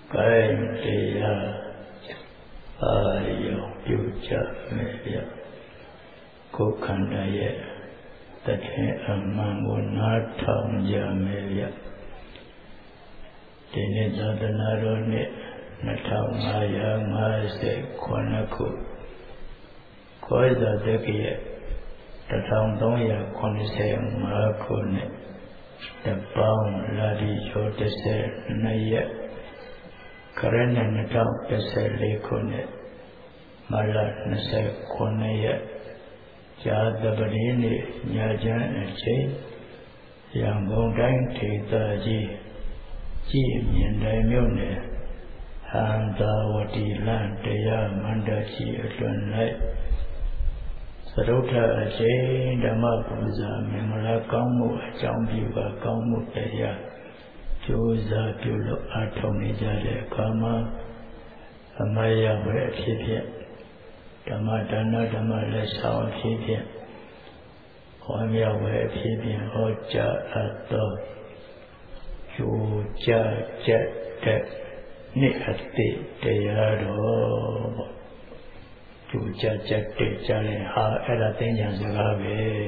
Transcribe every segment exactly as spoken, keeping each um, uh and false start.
cái thì ai yêu yêu cha mẹ ya cố khăn đại tất hết âm mang nguồn nát thòng cha mẹ ya thì nên cho ta nói rồi nè nát thòng ai ya ai sẽ quan nó cụ coi ra thế kia ta thòng đông ya quan sẽ mà cụ nè ta bao là đi cho ta sẽ này ya cái này nó trong ta sẽ lấy cụ nè mà là nó sẽ quan này ya cha ta bari nè nhà cha ở chế yang bông đánh thì ta gì chỉ miền đại miêu nè hàng ta vật đi lan để ya manda chỉ ở trên này Sarutha ở chế Dhamma Puja mình là công vụ trong biểu và công vụ để ya chú gia biểu lộ ở trong này ra để karma amaya về phía thiện Dhamma Dana Dhamma là sao phía thiện Hỏi nhau về phía thiện họ cha ở đó chú cha cha cha ni hạt tị để ya đó chú cha cha để cha này ha ở đây tiếng nhạc sẽ ra về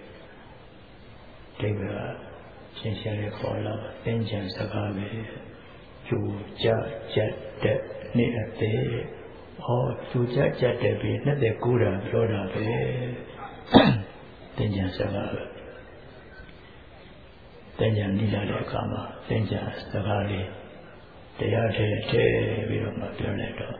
thế là trên xe này khó là tiếng nhạc sẽ ra về chú cha cha để ni hạt tị oh chú cha cha để về nó để cú ra rồi ra về tiếng nhạc sẽ ra về tiếng nhạc đi ra để cả mà tiếng nhạc sẽ ra đi để ra thế thế bây giờ màပြောlại đó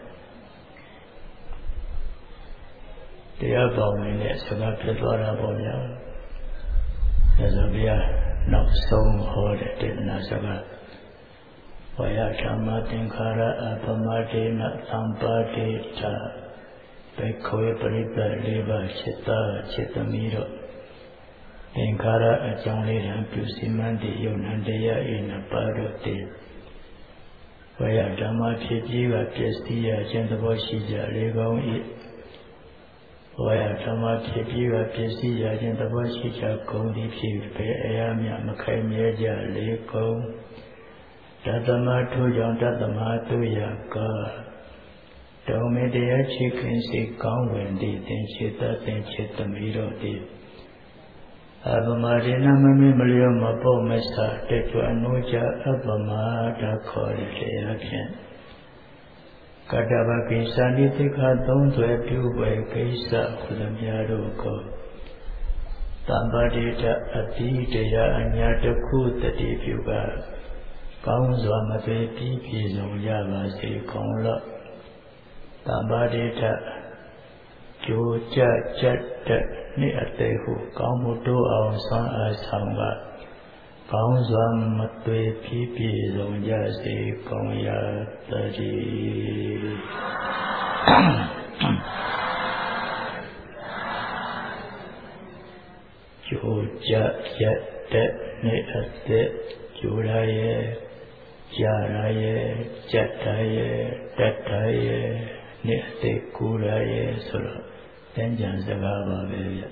တရားပေါ်ဝင်တဲ့စကားဖြစ်သွားတာပေါ့ဗျာ။ဒါဆိုဗျာနောက်ဆုံးဟောတဲ့တေသနာစကားဝါယဓမ္မသင်္ခါရအပမဒေနသံပါတိထဘေခောပရိပလေးပါจิตတာจิตသမီးတို့သင်္ခါရအကြောင်းလေးတံပြုစီမံတည်ယုံနံတရားဤနှစ်ပါးတို့တည်ဝါယဓမ္မဖြစ်ပြီးကပစ္စည်းရခြင်းသဘောရှိကြလေကောင်း၏ဝါယဓမ္မဖြစ်ပြီးကပစ္စည်းရခြင်းသဘောရှိကြကုန်သည်ဖြစ်ပေအရာမြမခိုင်မြဲကြလေကုန်တသမထိုကြောင့်တသမတုယကတောမေတရားချစ်ခင်စိတ်ကောင်းဝင်သည့်သင်္ချေတသင်္ချေသမီးတို့သည်အပမဒေနမမေမလျောမပေါ့မစတက်ကြွအနိုးကြအပမတာခေါ်တဲ့တရားဖြင့်ကတ္တဗကိစ္စနိတိခသုံးသွဲပြုဝေကိစ္စခုသမျှတို့ကိုတမ္ပတိတအတိတရားအညာတစ်ခုတတိပြုကကောင်းစွာမသွေပြီးပြည့်စုံရပါစေကုန်လော့တမ္ပတိတကြိုးကြကြတဲ့နေ့အသေးဟုကောင်းမှုတိုးအောင်ဆွမ်းအားဆောင်ကကောင်းစွာမသွေပြီးပြည့်စုံကြစေကုန်ရတည်းကြိုးကြကြတဲ့နေ့အသေးကြိုးရရဲ့ကြာရရဲ့ကြက်ရရဲ့တက်ရရဲ့နေ့အသေးကူရရဲ့ဆိုတော့သင်္ကြန်စကားပါပဲဗျ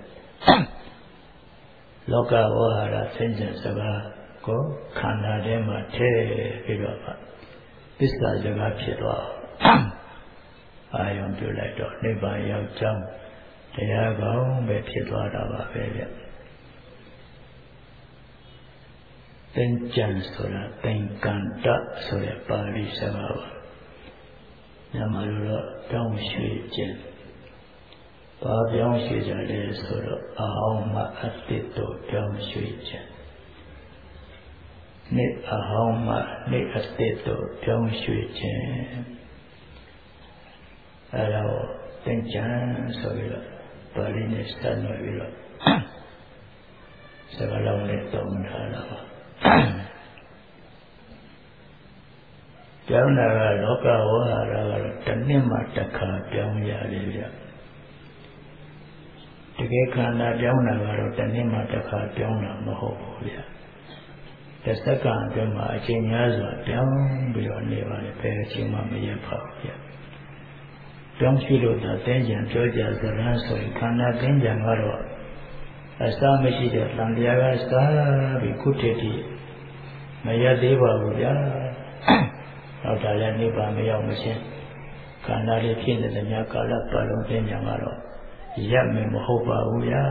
လောကဝါဟာရသင်္ကြန်စကားကိုခန္ဓာထဲမှာထည့်ပြီးတော့သစ္စာစကားဖြစ်သွားအာယုံပြုလိုက်တော့နိဗ္ဗာန်ရောက်ကြောင်းတရားကောင်းပဲဖြစ်သွားတာပါပဲဗျသင်္ကြန်ဆိုတာသင်္ကန္တဆိုတဲ့ပါဠိစကားပါမြန်မာလိုတော့တောင်းရွှေခြင်းဘာပြောင်းရွှေ့ကြလဲဆိုတော့အဟောင်းမှအသစ်တို့ပြောင်းရွှေ့ခြင်းနေ့အဟောင်းမှနေ့အသစ်တို့ပြောင်းရွှေ့ခြင်းအဲတော့သင်္ကြန်ဆိုပြီးတော့ပါဠိနဲ့စတင်ပြီးတော့စကားလုံးနဲ့တုံးထားတာပါပြောင်းတာကလောကဝါဟာရကတော့တစ်နှစ်မှတစ်ခါပြောင်းရတယ်ဗျတကယ်ခန္ဓာပြောင်းတာကတော့တစ်နှစ်မှတစ်ခါပြောင်းတာမဟုတ်ဘူးဗျတစ်စက္ကန့်အတွင်းမှာအချိန်များစွာပြောင်းပြီးတော့နေပါလေဘယ်အချိန်မှမရက်ပါဘူးဗျပြောင်းရှိလို့သာသင်္ကြန်ပြောကြစကားဆိုရင်ခန္ဓာသင်္ကြန်ကတော့အစမရှိတဲ့တန်တရားကစားပြီးခုတည်းတည်းမရသေးပါဘူးဗျာ။အနောက်တာလည်းနိဗ္ဗာန်မရောက်မချင်းခန္ဓာလေးဖြစ်နေတဲ့များကာလပတ်လုံးသိဉာဏ်ကတော့ရပ်မယ်မဟုတ်ပါဘူးဗျာ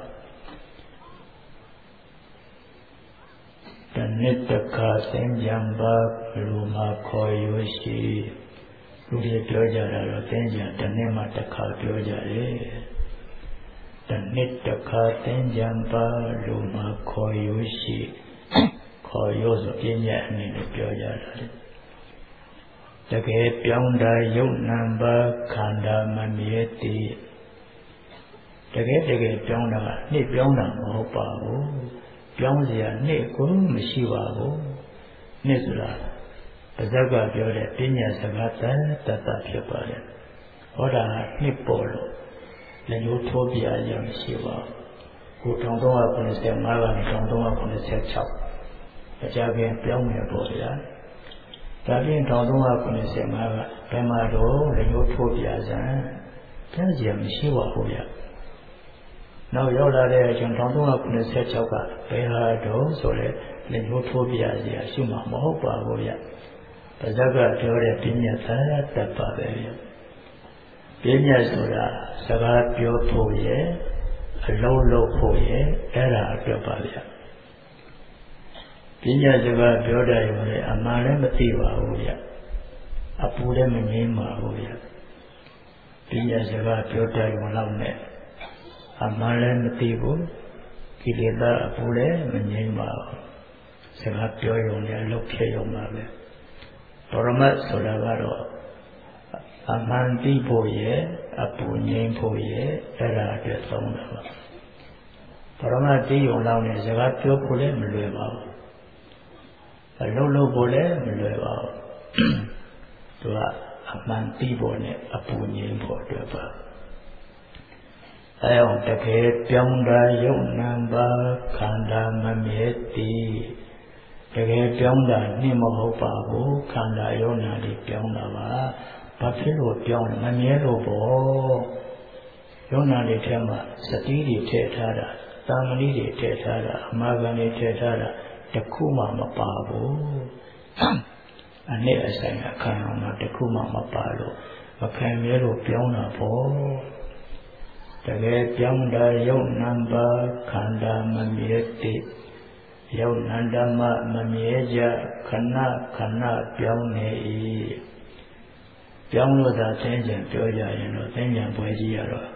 တနှစ်တခါသိဉာဏ်ပါလူမှာခေါ်ရွရှိလူတွေပြောကြတာတော့သိဉာဏ်တစ်နှစ်မှတစ်ခါပြောကြတယ်တနှစ်တခါသိဉာဏ်ပါလူမှာခေါ်ရွရှိခေါ်ရွဆိုပြညာအနေနဲ့ပြောကြတာလေတကယ်ပြောင်းတာယုတ်နံပါခန္ဓာမမြဲတည်တကယ်တကယ်ပြောင်းတာနှိပ်ပြောင်းတာမဟုတ်ပါဘူးပြောင်းเสียနှိပ်ကိုမရှိပါဘူးနှိပ်ဆိုတာပါဇက်ကပြောတဲ့ပညာစကားတတ်တတ်ဖြစ်ပါတယ်ဟောတာနှိပ်ပေါ်လို့လည်းရိုးထိုးပြရမရှိပါဘူးကိုတစ်ထောင်သုံးရာခုနှစ်ဆယ်ငါးကနေတစ်ထောင်သုံးရာခုနှစ်ဆယ်ခြောက်အကြပြန်ပြောင်းနေပေါ်ဗျာဒါပြင်တစ်ထောင်သုံးရာခုနှစ်ဆယ်ငါးကဘယ်မှာတော့လည်းရိုးထိုးပြစံပြန်စီရမရှိပါဘူးဗျာနောက်ရောက်လာတဲ့အချိန်တစ်ထောင်သုံးရာခုနှစ်ဆယ်ခြောက်ကဘယ်ဟာတော့ဆိုလဲလည်းရိုးထိုးပြစရာရှိမှာမဟုတ်ပါဘူးဗျာပါဇက်ကပြောတဲ့ပညာသာတတ်ပါပဲဗျာပညာဆိုတာစကားပြောဖို့ရဲ့အလုံးလုံးဖို့ရဲ့အဲ့ဒါအတွက်ပါဗျာပညာစကားပြောတယ်ရောလေအမှန်လည်းမသိပါဘူးဗျာအပူလည်းမငြိမ်းပါဘူးဗျာပညာစကားပြောတယ်ရောလောက်နဲ့အမှန်လည်းမသိဘူးကိလေသာအပူလည်းမငြိမ်းပါဘူးစကားပြောရုံနဲ့အလုပ်ဖြစ်ရုံပါပဲပရမတ်ဆိုတာကတော့အမှန်သိဖို့ရဲ့အပူငြိမ်းဖို့ရဲ့အဲ့ဒါအတွက်သုံးတာပါပရမတ်သိရုံလောက်နဲ့စကားပြောဖို့လည်းမလွယ်ပါဘူးအလုံးလုံးဖို့လည်းမလွယ်ပါဘူးသူကအမှန်သိဖို့နဲ့အပူငြိမ်းဖို့အတွက်ပါအဲအောင်တကယ်ပြောင်းတာယုံနံပါခန္ဓာမမြဲတည်တကယ်ပြောင်းတာနှင်းမဟုတ်ပါဘူးခန္ဓာယုံနာတွေပြောင်းတာပါဘာဖြစ်လို့ပြောင်းမမြဲလို့ပေါ့ယုံနာတွေထဲမှာစတိတွေထည့်ထားတာသာမဏေတွေထည့်ထားတာအမာခံတွေထည့်ထားတာတခုမှမပါဘူးအနည်းအဆိုင်အခါမှာတခုမှမပါလို့မခံမြဲလို့ပြောင်းတာပေါ့တကယ်ပြောင်းတာယုံနံပါခန္ဓာမမြဲတည်ယုံနန္ဓမမမြဲကြခဏခဏပြောင်းနေ၏ပြောင်းလို့သာသိဉာဏ်ပြောကြရင်တော့သိဉာဏ်ပွဲကြီးရတော့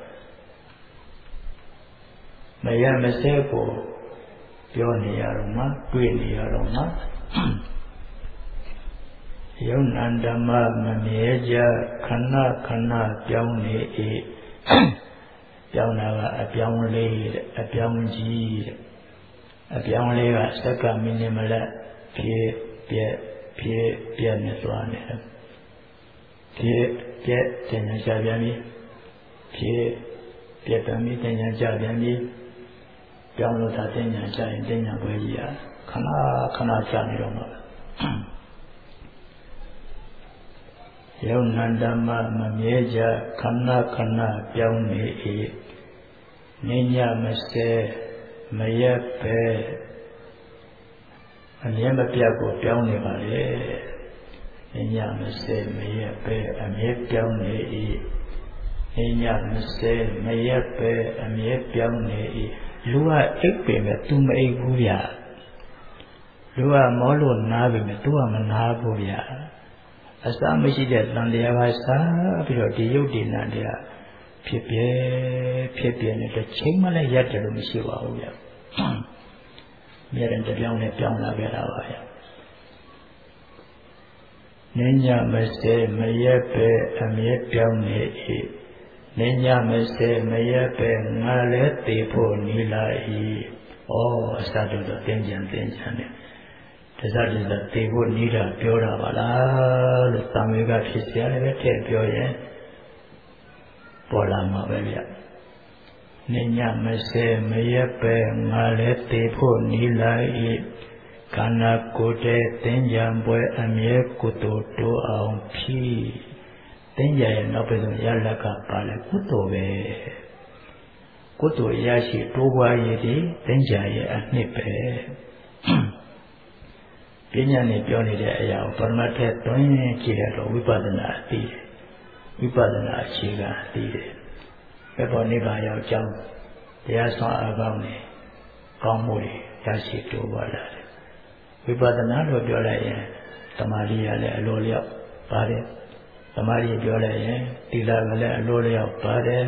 မရမစဲကိုပြောနေရတော့မှတွေ့နေရတော့မှယုံနန္ဓမမမြဲကြခဏခဏပြောင်းနေ၏ပြောင်းတာကအပြောင်းလေးတဲ့အပြောင်းကြီးတဲ့အပြောင်းလေးကစက္ကန့်မိနစ်မလက်ဖြည့်ပြက်ဖြည့်ပြက်နဲ့သွားနေတယ်ဖြည့်ပြက်တင်ညာကြပြန်ပြီဖြည့်ပြက်ပြန်ပြီတင်ညာကြပြန်ပြီပြောင်းလို့သာတင်ညာကြရင်တင်ညာပွဲကြီးရခဏခဏကြာနေတော့မှာယုံနန္ဓမမမြဲကြခဏခဏပြောင်းနေ၏နေညမစဲမရက်ပဲအမြဲမပြတ်ကိုပြောင်းနေပါလေနေညမစဲမရက်ပဲအမြဲပြောင်းနေ၏နေညမစဲမရက်ပဲအမြဲပြောင်းနေ၏လူကအိပ်ပေမဲ့ तू မအိပ်ဘူးဗျာလူကမောလို့နားပေမဲ့ तू ကမနာဘူးဗျာအစမရှိတဲ့တန်တရားကစားပြီးတော့ဒီယုတ်ဒီနာတရားဖြစ်ပြဲဖြစ်ပြဲနဲ့တစ်ချိန်မှလည်းရက်တယ်လို့မရှိပါဘူးဗျာ။မြဲတဲ့ပြောင်းနဲ့ပြောင်းလာခဲ့တာပါဗျာ။နင်းညမစဲမရက်ပဲအမြဲပြောင်းနေ၏နင်းညမစဲမရက်ပဲငါလည်းသိဖို့နီးလာ၏။ဩအစတော့တင်းကြံတင်းကြံနဲ့တစားတစားသိဖို့နီးတာပြောတာပါလားလို့သံဃာဖြစ်เสียလည်းပဲထည့်ပြောရင်ပေါ်လာမှာပဲဗျ။နေညမစဲမရက်ပဲငါလည်းသိဖို့နီးလာ၏ခန္ဓာကိုယ်တဲ့သင်္ကြန်ပွဲအမြဲကုသိုလ်တိုးအောင်ဖြီးသင်္ကြန်ရဲ့နောက်ပဲဆိုရလက်ကပါလဲကုသိုလ်ပဲကုသိုလ်ရရှိတိုးပွားရည်ဒီသင်္ကြန်ရဲ့အနှစ်ပဲပညာနဲ့ပြောနေတဲ့အရာကိုပရမတ်ထက်တွင်းကြည့်ရတော့ဝိပဿနာအသိတယ်ဝိပဿနာအခြေခံအသိတယ်ဘယ်ပေါ်နိဗ္ဗာန်ရောက်ကြောင်းတရားဆောင်အကောင်းနဲ့ကောင်းမှုတွေရရှိတိုးပါလာတယ်ဝိပဿနာလို့ပြောလိုက်ရင်သမာဓိရလည်းအလိုလျောက်ပါတယ်သမာဓိပြောလိုက်ရင်သီလကလည်းအလိုလျောက်ပါတယ်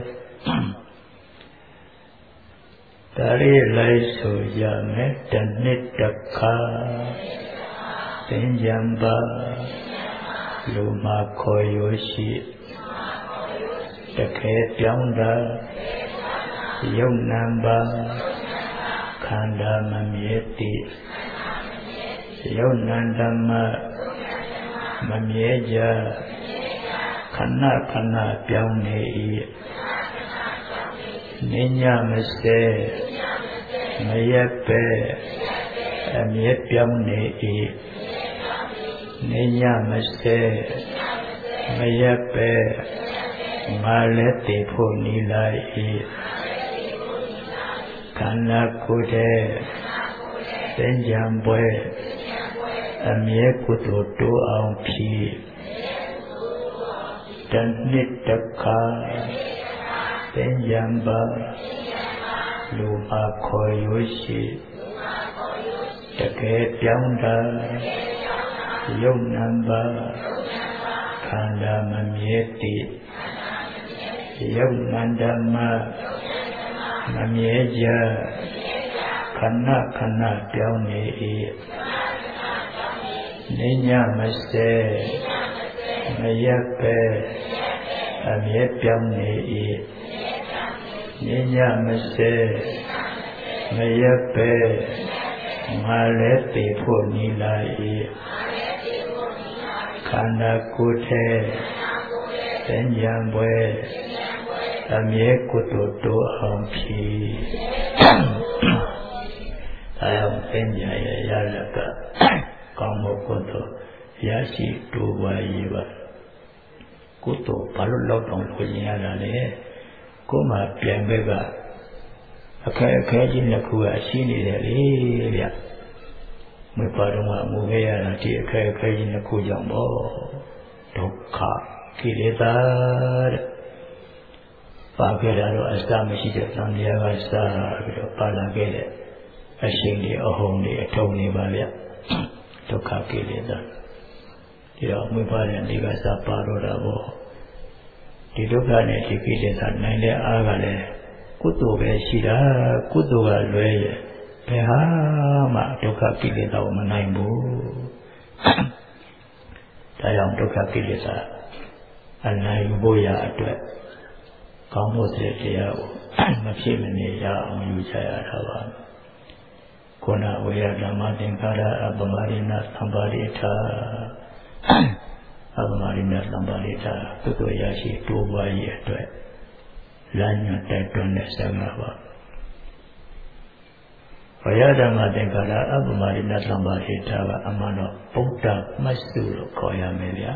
ဒါလေးလိုက်ဆိုရမယ်တဏိတခါသင်္ကြံပါလူမှာခေါ်ရရှိတခဲပြောင်းတာယုံနံပါခန္ဓာမမြဲတိယုံနံဓမ္မမမြဲကြခဏခဏပြောင်းနေ၏နိညာမစေမရက်ပဲအမြဲပြောင်းနေ၏နိညာမစေမရက်ပဲငါလည်းတည်ဖို့နီးလိုက်၏ခန္ဓာကိုယ်တဲ့သင်္ကြံပွဲအမြဲကုသိုလ်တိုးအောင်ဖြည့်တဏိတခါသင်္ကြံပါလူမှာခေါ်ရရှိတကယ်ပြောင်းတာယုံနံပါခန္ဓာမမြဲတည်ယုံနံဓမ္မမမြဲကြခဏခဏပြောင်းနေ၏နိညာမစေမရက်ပဲအမြဲပြောင်းနေ၏နိညာမစေမရက်ပဲငါလည်းတည်ဖို့နီးလာ၏ခန္ဓာကိုယ်ထဲသင်္ကြံပွဲအမြဲကုသိုလ်တိုးအောင်ဖြည့်အဲအောင်သင်္ကြံရဲ့ရလကကောင်းမှုကုသိုလ်ရရှိတိုးပါ၏ပါကုသိုလ်ဘာလို့လောက်တောင်လုပ်ရင်ရတာလဲကိုယ်မှပြန်ဘက်ကအခက်အခဲကြီးနှစ်ခုကရှိနေတယ်လေဗျမွေးပါတော့မှမူခဲ့ရတာဒီအခက်အခဲကြီးနှစ်ခုကြောင့်ပေါ့ဒုက္ခကိလေသာတဲ့ပါခဲ့တာတော့အစမရှိတဲ့သံဃာကစားပြီးတော့ပါလာခဲ့တဲ့အရှိန်တွေအဟုန်တွေအထုံတွေပါဗျဒုက္ခကိလေသာဒီတော့မွေးပါတဲ့ဒီကစားပါတော့တာပေါ့ဒီဒုက္ခနဲ့ဒီကိလေသာနိုင်တဲ့အားကလည်းကုသိုလ်ပဲရှိတာကုသိုလ်ကလွဲရဲ့ဘယ်ဟာမှဒုက္ခကိလေသာကိုမနိုင်ဘူးဒါကြောင့်ဒုက္ခကိလေသာအနိုင်ဖို့ရအတွက်ကောင်းမှုစေတရားကိုမဖြစ်မနေရအောင်ယူကြရတာပါခုနဝေယဓမ္မသင်္ခါရအပမရိဏသံပါရိထာအပမရိဏသံပါရိထာသုတ္တရရှိတိုးပွားရေးအတွက်လမ်းညွှန်တိုက်တွန်းတဲ့ဆံဃာပါဝေယဓမ္မသင်္ခါရအပမရိဏသံပါရိထာကအမှန်တော့ဗုဒ္ဓမှတ်စုလို့ခေါ်ရမယ်ဗျာ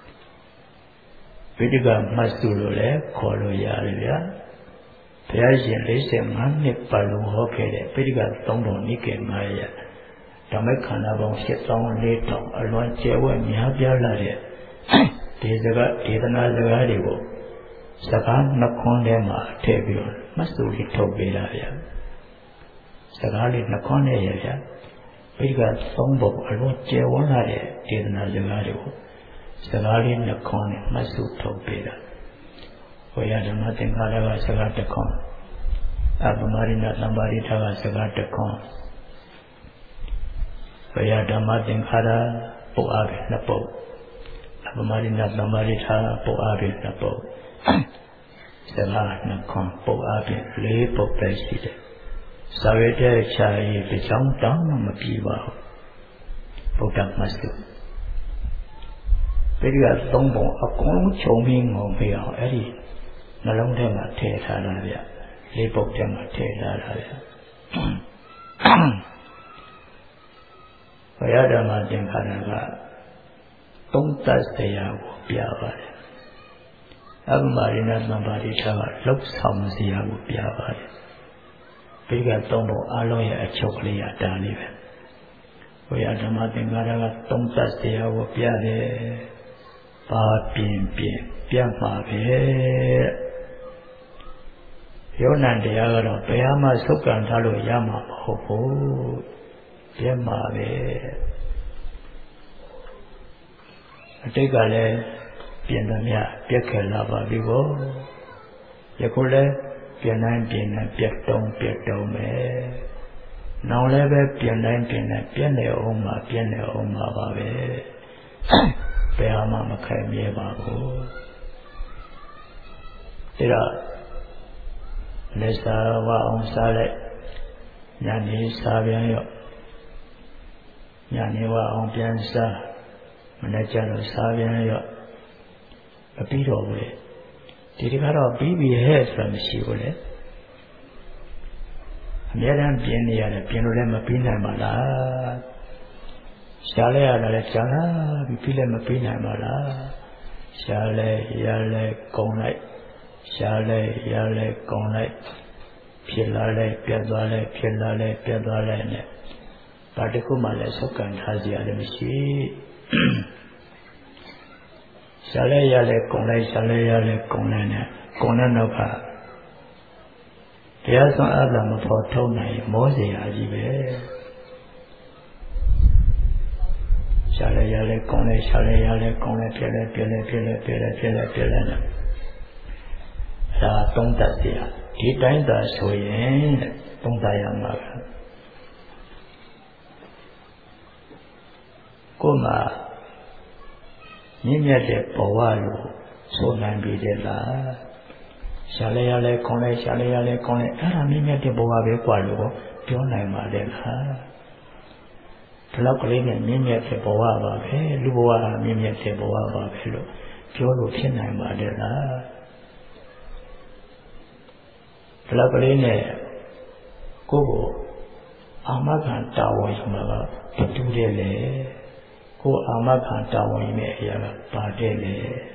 ဝိတိကမှတ်စုလို့လည်းခေါ်လို့ရတယ်ဗျာဘုရားရှင်၄၅နှစ်ပတ်လုံးဟောခဲ့တဲ့ပိဋကသုံးပုံနိကေ၅ရပ်ဓမ္မခန္ဓာပေါင်း၈သောင်း၄ထောင်အလွန်ကျယ်ဝန်းများပြားလာတဲ့ဒီစကားဒေသနာစကားတွေကိုစကားနှခွန်းထဲမှာထည့်ပြီးတော့မှတ်စုလေးထုတ်ပေးတာဗျာစကားလေးနှခွန်းနဲ့ရဗျာပိဋကသုံးပုံအလွန်ကျယ်ဝန်းလာတဲ့ဒေသနာစကားတွေကိုစကားလေးနှခွန်းနဲ့မှတ်စုထုတ်ပေးတာဝေယဓမ္မသင်္ခါရကစကားတစ်ခွန်းအပမရိဏသံပါရိထာကစကားတစ်ခွန်းဝေယဓမ္မသင်္ခါရပုတ်အားဖြင့်နှစ်ပုတ်အပမရိဏသံပါရိထာပုတ်အားဖြင့်နှစ်ပုတ်စကားနှစ်ခွန်းပုတ်အားဖြင့်လေးပုတ်ပဲရှိတယ်စာရတဲ့ခြာရေးတစ်ချောင်းတောင်းမှမပြီးပါဘူးဗုဒ္ဓမတ်စုပိဋကသုံးပုံအကုန်လုံးခြုံပြီးငုံပြအောင်အဲ့ဒီနှလုံးထဲမှာထည့်ထားတာဗျလေးပုတ်ထဲမှာထည့်ထားတာဗျဘုရားဓမ္မသင်္ခါရကသုံးသပ်စရာကိုပြပါတယ်အပမရိဏသံပါရိထာကလှုပ်ဆောင်စရာကိုပြပါတယ်ပိဋကသုံးပုံအလုံးရဲ့အချုပ်ကလေးကဒါလေးပဲဘုရားဓမ္မသင်္ကာရကသုံးသပ်တရားကိုပြတယ်ပါပြင်းပြင်းပြမှာပဲယောနန်တရားကတော့ဘယ်မှစုပ်ကန်ထားလို့ရမှာမဟုတ်ဘူးပြမှာပဲအတိတ်ကလည်းပြင်သမျှပြက်ခဲ့လာပါပြီကိုယခုလည်းပြင်တိုင်းပြင်တိုင်းပြက်တုံးပြက်တုံးပဲနောင်လည်းပဲပြင်တိုင်းပြင်တိုင်းပြက်နေအောင်မှာပြက်နေအောင်မှာပါပဲဘယ်မှမခိုင်မြဲပါဘူးဒါတော့လက်စားဝအောင်စားလိုက်ညနေစားပြန်ရောညနေဝအောင်ပြန်စားမနေ့ကျတော့စားပြန်ရောမပြီးတော့ဘူးလေဒီတကတော့ပြီးပြီဟဲ့ဆိုတာမရှိဘူးလေအများတန်းပြင်းနေရတယ်ပြင်းလို့လည်းမပြီးနိုင်ပါလားရှားလဲရတယ်လည်းရှားလာပြီးပြီးလည်းမပြီးနိုင်ပါလားရှားလဲရလဲကုန်လိုက်ရှားလဲရလဲကုန်လိုက်ဖြစ်လာလဲပြတ်သွားလဲဖြစ်လာလဲပြတ်သွားလဲနဲ့ဘာတစ်ခုမှလည်းစုပ်ကန်ထားကြရတယ်မရှိရှားလဲရလဲကုန်လိုက်ရှားလဲရလဲကုန်လိုက်နဲ့ကုန်တဲ့နောက်ကတရားစွမ်းအားသာမဖို့ထုံးနိုင်မောเสียကြီးပဲရှားလဲရလဲကုန်လိုက်ရှားလဲရလဲကုန်လိုက်ပြက်လဲပြက်လဲပြက်လဲပြက်လဲပြက်လဲပြက်လဲနဲ့ဒါသုံးသပ်เสียဒီတိုင်းသာဆိုရင်သုံးသပ်ရမှာကကိုယ်မှာမြင့်မြတ်တဲ့ဘဝလို့ဆိုနိုင်ပြီတဲ့လားရှားလဲရလဲကောင်းလဲရှားလဲရလဲကောင်းလဲအဲ့ဒါမြင့်မြတ်တဲ့ဘဝပဲกว่าလို့ပြောနိုင်ပါလေလားဒီလောက်ကလေးနဲ့မြင့်မြတ်တဲ့ဘဝပါပဲလူဘဝကမြင့်မြတ်တဲ့ဘဝပါပဲလို့ပြောလို့ဖြစ်နိုင်ပါလေလားဒီလောက်ကလေးနဲ့ကိုယ့်ကိုအာမခံတာဝန်ယူမှာကတူတယ်လေကိုယ်အာမခံတာဝန်ယူတဲ့အရာကပါတယ်လေ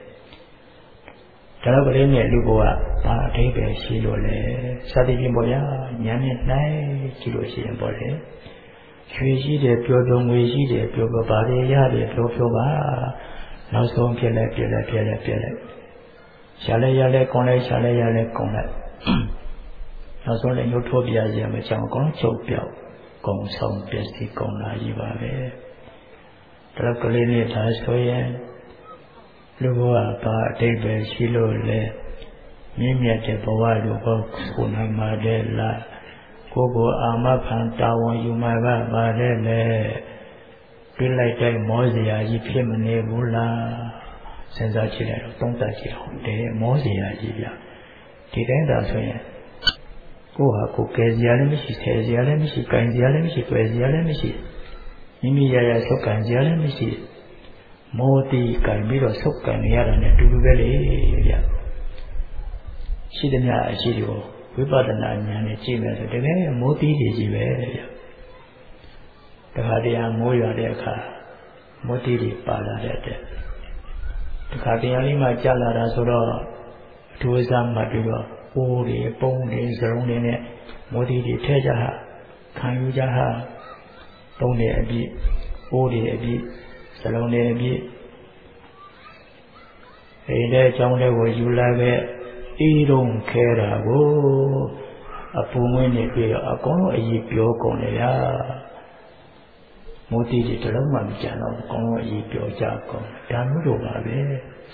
ဒါတော့ကလေးနဲ့လူဘဝဘာအထိပ္ပယ်ရှိလို့လဲစသည်ဖြင့်ပေါ့ဗျာဉာဏ်နဲ့နိုင်ကြည့်လို့ရှိရင်ပေါ့လေရွှေရှိတယ်ပြောပြောငွေရှိတယ်ပြောပြောဘာတွေရတယ်ပြောပြောပါနောက်ဆုံးဖြစ်လဲပြက်လဲပြက်လဲပြက်လဲရှားလဲရလဲကောင်းလဲရှားလဲရလဲကောင်းလဲနောက်ဆုံးလည်းညှို့ထိုးပြရစီမချောင်းကောင်းချုပ်ပြောက်ကုံဆောင်ပစ္စည်းကုံလာကြီးပါပဲဒါကလေးနဲ့ဒါဆိုရင်လူဘဝဘာအတိတ်ပဲရှိလို့လဲမြင့်မြတ်တဲ့ဘဝလူဘဝကိုနိုင်ပါတယ်လားကိုယ်ကိုအာမခံတာဝန်ယူမှာကပါတယ်လေပြလိုက်တဲ့မောစရာကြီးဖြစ်မနေဘူးလားစဉ်းစားကြည့်လိုက်တော့သုံးသပ်ကြည့်အောင်တယ်မောစရာကြီးဗျဒီတိုင်းသာဆိုရင်ကိုယ့်ဟာကိုယ်ကယ်စရာလည်းမရှိဆယ်စရာလည်းမရှိကင်စရာလည်းမရှိတွေ့စရာလည်းမရှိမိမိရရဆုတ်ကန်စရာလည်းမရှိမောတိကံပြီးတော့ဆုတ်ကန်ရတာနဲ့တူတူပဲလေဗျရှိသမျှအရှိတွေကိုဝိပဿနာဉာဏ်နဲ့ကြည့်မယ်ဆိုတကယ်မောတိတွေကြီးပဲဗျတခါတည်းမိုးရွာတဲ့အခါမောတိတွေပါလာတဲ့တခါတရားလေးမှကြာလာတာဆိုတော့အထူးစားမှတ်ပြီးတော့အိုးတွေပုံးတွေစရုံးတွေနဲ့မောတိတွေထဲကြဟာခံယူကြဟာပုံးတွေအပြည့်အိုးတွေအပြည့်စလုံးတွေအပြည့်အိမ်ထဲကျောင်းထဲကိုယူလာခဲ့အေးတုံးခဲတာကိုအပူမွေးနေပြီးတော့အကုန်လုံးအည်ပြောကုန်လေရာမောတိတွေတလုံးမှမကြံတော့အကုန်လုံးအည်ပြောကြကုန်ဒါမျိုးလိုပါပဲ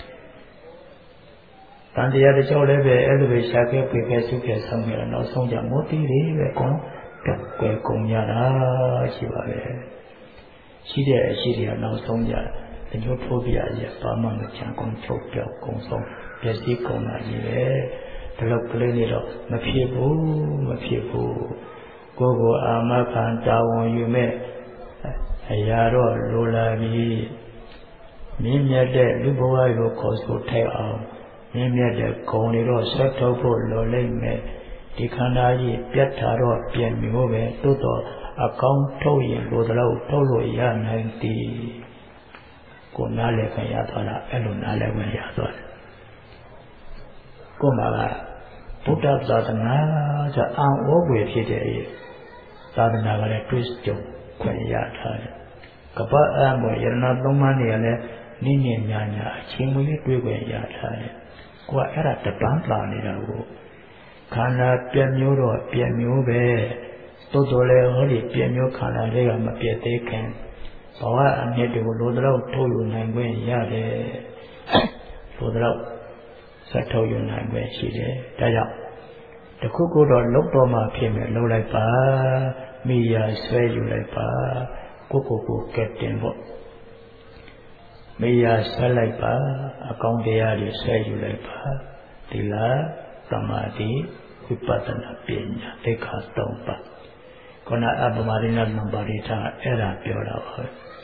တန်တရားတချို့လည်းပဲအဲ့လိုပဲရှာခဲ့ပြေခဲ့စုခဲ့ဆောင်ခဲ့တော့နောက်ဆုံးကြမောတိတွေပဲအကုန်လုံးကွယ်ကုန်ကြတာရှိပါပဲရှိတဲ့အရှိတွေကနောက်ဆုံးကြအညှို့ထိုးပြရရဘာမှမချမ်းကုန်ချုပ်ပြောက်ကုန်ဆုံးပျက်စီးကုန်တာကြီးပဲဒီလောက်ကလေးနေတော့မဖြစ်ဘူးမဖြစ်ဘူးကိုယ်ကိုအာမခံတာဝန်ယူမဲ့အရာတော့လိုလာပြီမြင့်မြတ်တဲ့လူဘဝကိုခေါ်ဆိုထိုက်အောင်မြင့်မြတ်တဲ့ဂုဏ်တွေတော့ဆွတ်ထုတ်ဖို့လိုလိမ့်မယ်ဒီခန္ဓာကြီးပြတ်တာတော့ပြည့်မျိုးပဲသို့တော့အကောင်းထုတ်ရင်လိုသလောက်ထုတ်လို့ရနိုင်သည်ကိုနားလည်ခွင့်ရသွားတာအဲ့လိုနားလည်ခွင့်ရသွားတယ်ကိုမှာကဗုဒ္ဓသာသနာဆိုအံ့ဩဖွယ်ဖြစ်တဲ့သာသနာကလည်းတွစ်ကြုံခွင့်ရထားတယ် Kapa amo yarana tomani ale nini nyanya chimuli dwebe yatare. Kwa era tepantla nirago. Kana piamyoro piamyobe. Totole holi piamyo kana lega mapiateken. Bawa anete ko lodra toyu nangwe yare. Lodra satoyu nangwe chide. Daya. The cuckoo or looked on my payment, low like pa, me, I swear you like pa, cuckoo kept in what. Me, I swear like pa, account the area, swear you like pa, Tila, Tamadi, Upatana Pina, take her down pa. Kona Abamarina Nambarita, era pure.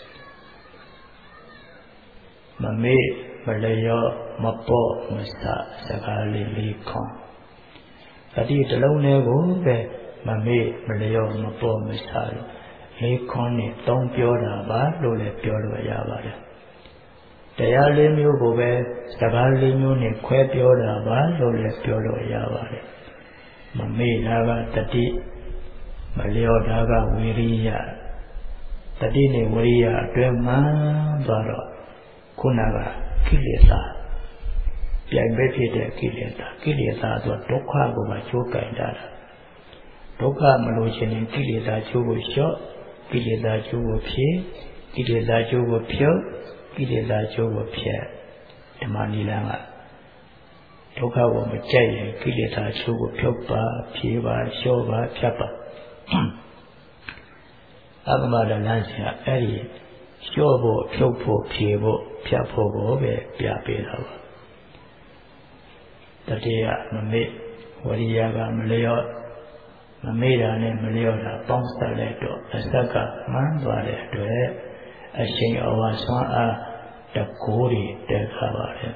Mame, Malayo, Mapo, Masta, Sagali, Likon. Tadi dalam nego be mami melayu mapo misal lekon ni tong piora ba lo le piora ya ba le. Daya le myo ko be sagal le myo ni khwe piora ba lo le piora ya ba le. Mami la ba tadi melayu da ga wiriya. Tadi ni wiriya atwe ma ba ro khuna ga kilesa. ပြိုင်ပဲဖြစ်တဲ့ကိလေသာကိလေသာဆိုဒုက္ခကိုမှချိုးကင်တာဒုက္ခမလို့ခြင်းရင်ကိလေသာချိုးကိုလျှော့ကိလေသာချိုးကိုဖြည့်ကိလေသာချိုးကိုဖြုတ်ကိလေသာချိုးကိုဖြတ်ဓမ္မနိလန်းကဒုက္ခကိုမကြိုက်ရင်ကိလေသာချိုးကိုဖြုတ်ပါဖြည့်ပါလျှော့ပါဖြတ်ပါအကမလလန်းစီအဲ့ဒီလျှော့ဖို့ဖြုတ်ဖို့ဖြည့်ဖို့ဖြတ်ဖို့ကိုပဲပြပေးတာပါတတိယမမေ့ဝရိယကမလျော့မမေ့တာနဲ့မလျော့တာပေါင်းစပ်လိုက်တော့အစက်ကမှန်းသွားတဲ့အတွက်အရှင်အဝါဆွမ်းအားတကိုးတွေတက်ခါပါတယ်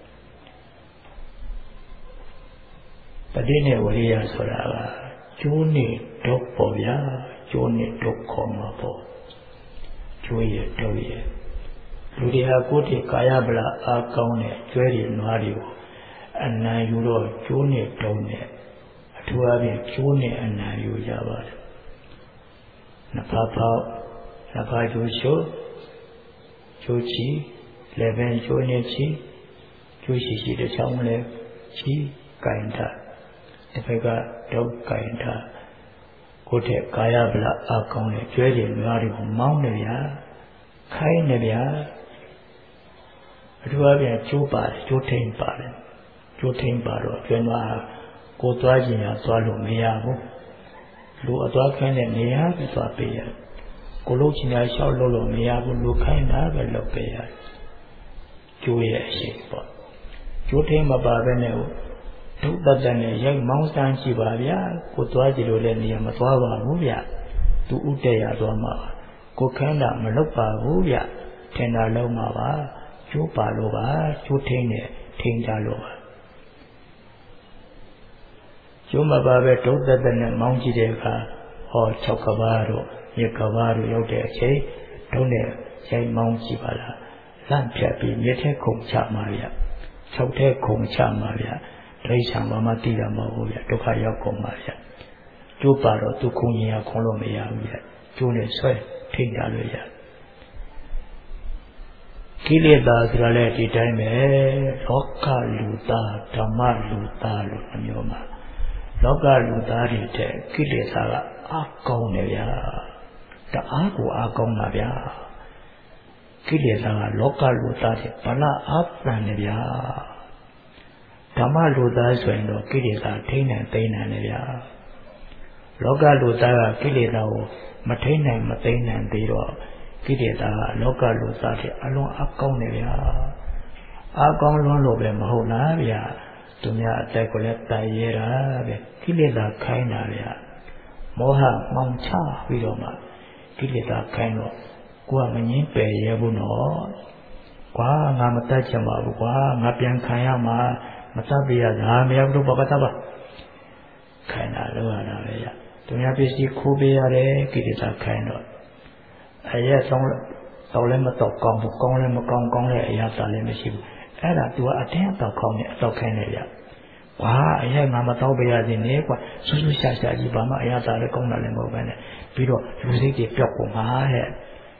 တတိနဲ့ဝရိယဆိုတာကကျိုးနဲ့ဒုက္ခပေါ့ဗျာကျိုးနဲ့ဒုက္ခမှာပေါ့ကျိုးရဒုက္ခရလူတွေဟာကိုယ်တည်းကာယဗလာအားကောင်းတဲ့ကျွဲတွေနွားတွေကိုအနံယူတော့ကျိုးနဲ့တုံးနဲ့အထူးအဖြင့်ကျိုးနဲ့အနံယူကြပါတယ်။နှစ်ဖက်ပေါက်နှစ်ဖက်ကျိုးရှုကျိုးချီလည်းပင်ကျိုးနဲ့ချီကျိုးရှိရှိတစ်ချောင်းလည်းချီကင်တာတစ်ဖက်ကဒုက္ကင်တာကိုယ့်တဲ့ကာယဗလာအကောင်းတဲ့ကျွဲတွေများတွေကိုမောင်းနေဗျာခိုင်းနေဗျာအထူးအဖြင့်ကျိုးပါတယ်ကျိုးထိန်ပါတယ်ကျိုးထိန်ပါတော့ကျွမ်းသွားကိုသွားခြင်းရသွားလို့မရဘူးလူအသွားခိုင်းတဲ့နေရာပဲသွားပေးရကိုလို့ခြင်းရလျှောက်လို့လို့မရဘူးလူခိုင်းတာပဲလုပ်ပေးရကျိုးရဲ့အရှိပေါ့ကျိုးထိန်မပါဘဲနဲ့ဒုတတနဲ့ရိုက်မောင်းစမ်းကြည့်ပါဗျာကိုသွားကြည့်လို့လည်းနေရာမသွားပါဘူးဗျသူဥတည့်ရသွားမှာကိုခိုင်းတာမလုပ်ပါဘူးဗျထင်တာလုံးမှာပါကျိုးပါလို့ပါကျိုးထိန်နဲ့ထိန်ကြလို့ပါကျိုးမပါပဲဒုတတနဲ့မောင်းကြည့်တဲ့အခါဟော၆ကဘာတို့မြကဘာတို့ရောက်တဲ့အချိန်ဒုနဲ့ရိုက်မောင်းကြည့်ပါလားလန့်ဖြတ်ပြီးမြစ်ထဲခုန်ချမှာဗျ၆ထဲခုန်ချမှာဗျဒိဋ္ဌံဘာမှသိတာမဟုတ်ဘူးဗျဒုက္ခရောက်ကုန်ပါဗျကျိုးပါတော့သူခုန်ရင်ခုန်လို့မရဘူးဗျကျိုးနဲ့ဆွဲထိကြလို့ရကိလေသာဆိုတာလည်းဒီတိုင်းပဲလောကလူသားဓမ္မလူသားလို့နှမျိုးမှာလောကလူသားတွေတဲ့ကိလေသာကအားကောင်းတယ်ဗျာတအားကိုအားကောင်းတာဗျာကိလေသာကလောကလူသားတွေဗလာအားတန်တယ်ဗျာဓမ္မလူသားဆိုရင်တော့ကိလေသာထိန်းနိုင်သိမ်းနိုင်တယ်ဗျာလောကလူသားကကိလေသာကိုမထိန်းနိုင်မသိမ်းနိုင်သေးတော့ကိလေသာကလောကလူသားတွေအလွန်အားကောင်းတယ်ဗျာအားကောင်းလွန်းလို့ပဲမဟုတ်လားဗျာသူများအသက်ကိုလည်းတိုင်ရဲတာပဲကိလေသာခိုင်းတာဗျာမောဟမောင်ချပြီးတော့မှကိလေသာခိုင်းတော့ကိုကမငင်းပယ်ရဲဘူးနော်ကွာငါမတတ်ချင်ပါဘူးကွာငါပြန်ခံရမှာမတတ်ပြရတာမရဘူးဘာကတပါခိုင်းတာလို့ရတာပဲဗျာသူများပစ္စည်းခိုးပေးရတယ်ကိလေသာခိုင်းတော့အရက်ဆုံးတော့လည်းမတော့ကောင်းဘူးကောင်းလည်းမကောင်းကောင်းတဲ့အရာသာလည်းမရှိဘူးအဲ့ဒါ तू ကအတင်းအတော့ကောင်းနေအတော့ခိုင်းနေဗျ။ကွာအရက်ငါမတော့ပြရသေးနဲ့ကွာဆူးဆူးရှာရှာကြီးဘာမှအရာသာလည်းကောင်းတာလည်းမဟုတ်ပဲနဲ့ပြီးတော့လူစိတ်တွေပျောက်ကုန်မှာတဲ့။ဘ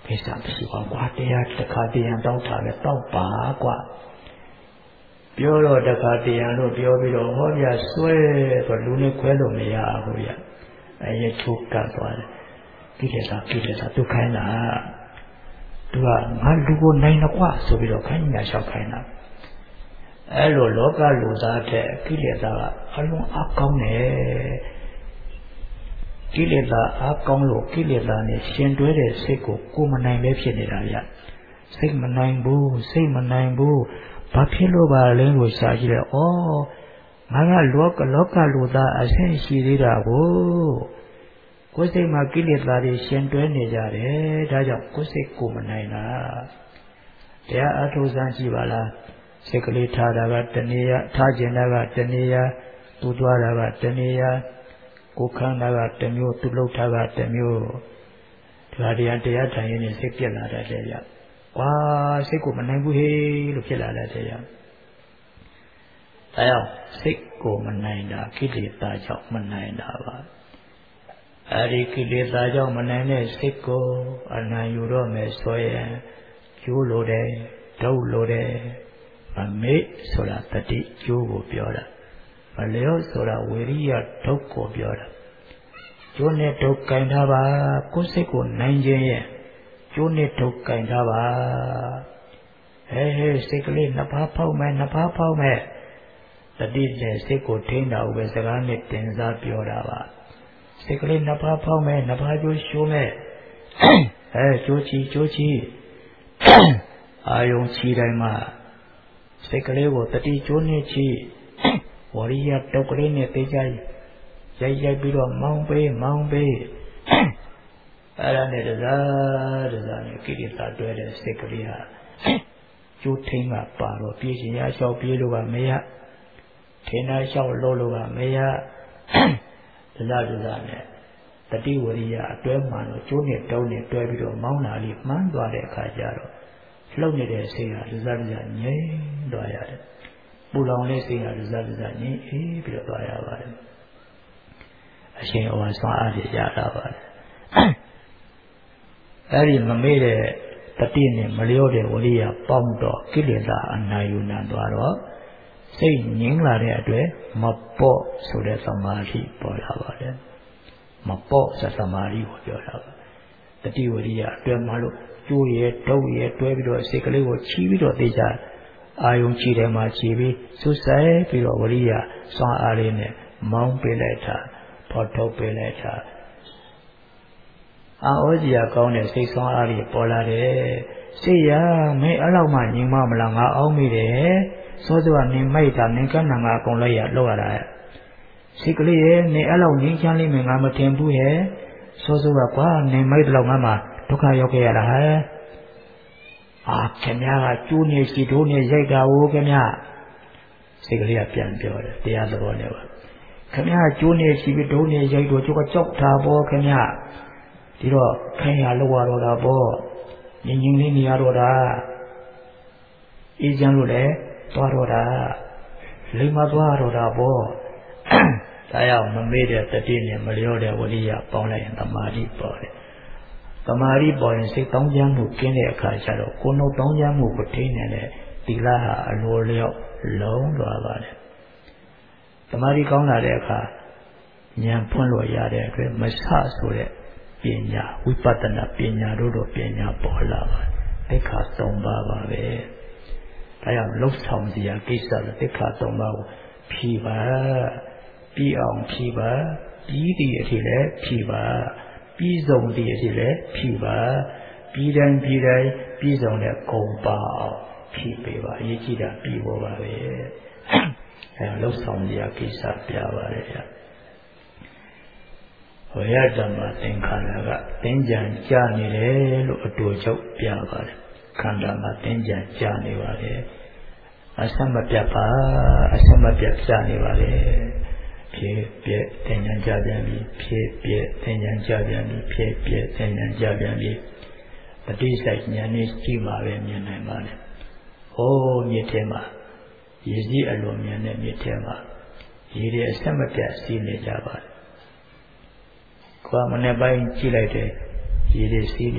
ကိစ္စမရှိပါဘူးကွာတရားတစ်ခါတည်းရန်တောက်တာလည်းတောက်ပါကွာပြောတော့တစ်ခါတည်းရန်လို့ပြောပြီးတော့ဟောပြဆွဲဆိုလူနဲ့ခွဲလို့မရဘူးဗျအဲရထုတ်ကတ်သွားတယ်ကိလေသာကိလေသာသူခိုင်းတာသူကငါလူကိုနိုင်တော့ကွာဆိုပြီးတော့ခိုင်းညာလျှောက်ခိုင်းတာအဲလိုလောကလူသားတဲ့ကိလေသာကအလုံးအကောင်းတယ်ကိလေသာအကောင်းလို့ကိလေသာနဲ့ရှင်တွဲတဲ့စိတ်ကိုကိုမနိုင်ပဲဖြစ်နေတာဗျစိတ်မနိုင်ဘူးစိတ်မနိုင်ဘူးဘာဖြစ်လို့ပါလဲလို့ရှာကြည့်တယ်ဩငါကလောကလောကလူသားအဆင့်ရှိသေးတာကိုကိုယ်စိတ်မှာကိလေသာတွေရှင်တွဲနေကြတယ်ဒါကြောင့်ကိုယ်စိတ်ကိုမနိုင်တာတရားအထုစမ်းကြည့်ပါလားစိတ်ကလေးထားတာကတဏှာထားကျင်တာကတဏှာသူ့သွားတာကတဏှာကိုခန္ဓာကတမျိုးသူ့လှုပ်ထားကတမျိုးဒါတရားတရားထိုင်ရင်းစိတ်ပြက်လာတတ်တယ်ဗျကွာစိတ်ကိုမနိုင်ဘူးဟေးလို့ဖြစ်လာတတ်တယ်ဗျဒါကြောင့်စိတ်ကိုမနိုင်တာကိလေသာကြောင့်မနိုင်တာပါအဲဒီကိလေသာကြောင့်မနိုင်တဲ့စိတ်ကိုအနိုင်ယူတော့မယ်ဆိုရင်ကျိုးလိုတယ်ဒုတ်လိုတယ်အမေဆိုတာတတိကျိုးကိုပြောတာမလျော့ဆိုတာဝိရိယဒုတ်ကိုပြောတာကျိုးနဲ့ဒုတ်ကင်ထားပါကိုယ်စိတ်ကိုနိုင်ခြင်းရဲ့ကျိုးနဲ့ဒုတ်ကင်ထားပါဟဲဟဲစိတ်ကလေးနှစ်ဖားဖောက်မယ်နှစ်ဖားဖောက်မယ်တတိနဲ့စိတ်ကိုထိန်းတာပဲစကားနဲ့တင်စားပြောတာပါစိတ်ကလေးနှစ်ဖားဖောက်မယ်နှစ်ဖားကျိုးရှိုးမယ်အဲကျိုးချီကျိုးချီအာယုံချီတိုင်းမှာစိတ်ကလေးကိုတတိကျိုးနဲ့ချီဝရိယတုတ်ကလေးနဲ့သိကြရိုက်ရိုက်ပြီးတော့မောင်းပေးမောင်းပေးအဲ့ဒါနဲ့တစားတစားနဲ့ကိရိတာတွဲတဲ့စိတ်ကလေးဟာကျိုးထိန်ကပါတော့ပြေးချင်ရလျှောက်ပြေးလို့ကမရထင်တာလျှောက်လို့လို့ကမရတစားတစားနဲ့တတိဝရိယအတွဲမှန်တော့ကျိုးနဲ့တုံးနဲ့တွဲပြီးတော့မောင်းတာလေးမှန်းသွားတဲ့အခါကျတော့လှုပ်နေတဲ့စိတ်ဟာတစားတစားငြိမ်သွားရတယ်ပူလောင်တဲ့စိတ်ဟာတစားတစားငြိမ်အေးပြီးတော့သွားရပါတယ်အရှင်ဩဝါဆွမ်းအားဖြင့်ရတာပါတယ်အဲ့ဒီမမေ့တဲ့တတိနဲ့မလျော့တဲ့ဝရိယပေါင်းတော့ကိလေသာအနာယူနာသွားတော့စိတ်ငြိမ်လာတဲ့အတွက်မပေါ့ဆိုတဲ့သမာဓိပေါ်လာပါတယ်မပေါ့ဆိုသမာဓိကိုပြောတာပါတတိဝရိယအတွဲမှလို့ကျိုးရဲဒုတ်ရဲတွဲပြီးတော့စိတ်ကလေးကိုချီးပြီးတော့သိကြအာယုံချီတယ်မှာချီပြီးစွဆိုင်ပြီးတော့ဝရိယစွမ်းအားလေးနဲ့မောင်းပေးလိုက်တာဖော်ထုတ်ပေးလိုက်တာအာဩဇီယာကောင်းတဲ့စိတ်ဆွမ်းအားကြီးပေါ်လာတယ်စိတ်ရမင်းအဲ့လောက်မှညီမမလားငါအောင်းမိတယ်စောစောကနေမိုက်တာနင်ကနံငါအကုန်လိုက်ရလောက်ရတာစိတ်ကလေးရဲ့နေအဲ့လောက်ငင်းချမ်းလေးမငါမထင်ဘူးရဲ့စောစောကကွာနေမိုက်တော့ငါမှဒုက္ခရောက်ခဲ့ရတာဟဲ့အာခင်ဗျားကကျိုးနေစီတိုးနေရိုက်တာဟိုခင်ဗျားစိတ်ကလေးကပြန်ပြောတယ်တရားသဘောနဲ့ပါခင်ဗျားကျိုးနေစီပြီးတိုးနေရိုက်တော့ကျိုးကကြောက်တာပေါ့ခင်ဗျားဒီတော့ခိုင်းရလောက်ရတော့တာပေါ့ငြင်းငြင်းလေးနေရတော့တာအေးချမ်းလို့လည်းသွားတော့တာလိမ္မာသွားတော့တာပေါ့ဒါကြောင့်မမေ့တဲ့တတိနဲ့မလျော့တဲ့ဝရိယပေါင်းလိုက်ရင်သမာဓိပေါ်တယ်သမာဓိပေါ်ရင်စိတ်တောင်းကြမှုကျင်းတဲ့အခါကျတော့ကိုယ်နှုတ်တောင်းကြမှုကိုထိနေတဲ့သီလဟာအလိုလျောက်လုံးသွားပါတယ်သမာဓိကောင်းလာတဲ့အခါဉာဏ်ဖွင့်လို့ရတဲ့အတွက်မဆဆိုတဲ့ပညာဝိပဿနာပညာတို့တော့ပညာပေါ်လာပါသိက္ခာ၃ပါးပါပဲဒါကြောင့်လှုပ်ဆောင်စရာကိစ္စသိက္ခာ၃ပါးကိုဖြီးပါပြီးအောင်ဖြီးပါပြီးတည်အထိလည်းဖြီးပါပြီးဆုံးတည်အထိလည်းဖြီးပါပြီးတိုင်းပြီးတိုင်းပြီးဆုံးတဲ့ဂုဏ်ပါအောင်ဖြီးပေးပါအရေးကြီးတာပြီးပေါ်ပါပဲအဲလှုပ်ဆောင်စရာကိစ္စပြပါတယ်ဗျဝေယဓမ္မသင်္ခါရကသင်္ကြန်ကြာနေတယ်လို့အတူချုပ်ပြပါတယ်ခန္ဓာမှာသင်္ကြန်ကြာနေပါတယ်အဆက်မပြတ်ပါအဆက်မပြတ်ကြာနေပါတယ်ဖြစ်ပြက်သင်္ကြန်ကြာပြန်ပြီဖြစ်ပြက်သင်္ကြန်ကြာပြန်ပြီဖြစ်ပြက်သင်္ကြန်ကြာပြန်ပြီပဋိစ္စဉာဏ်နဲ့ကြည့်မှာပဲမြင်နိုင်ပါလေဟိုးမြစ်ထဲမှာရည်စည်းအလွန်မြင်တဲ့မြစ်ထဲမှာရေတွေအဆက်မပြတ်စီးနေကြပါတယ်ကွာမနေ့ပိုင်းကြည့်လိုက်တယ်ရေတွေစီးနေတယ်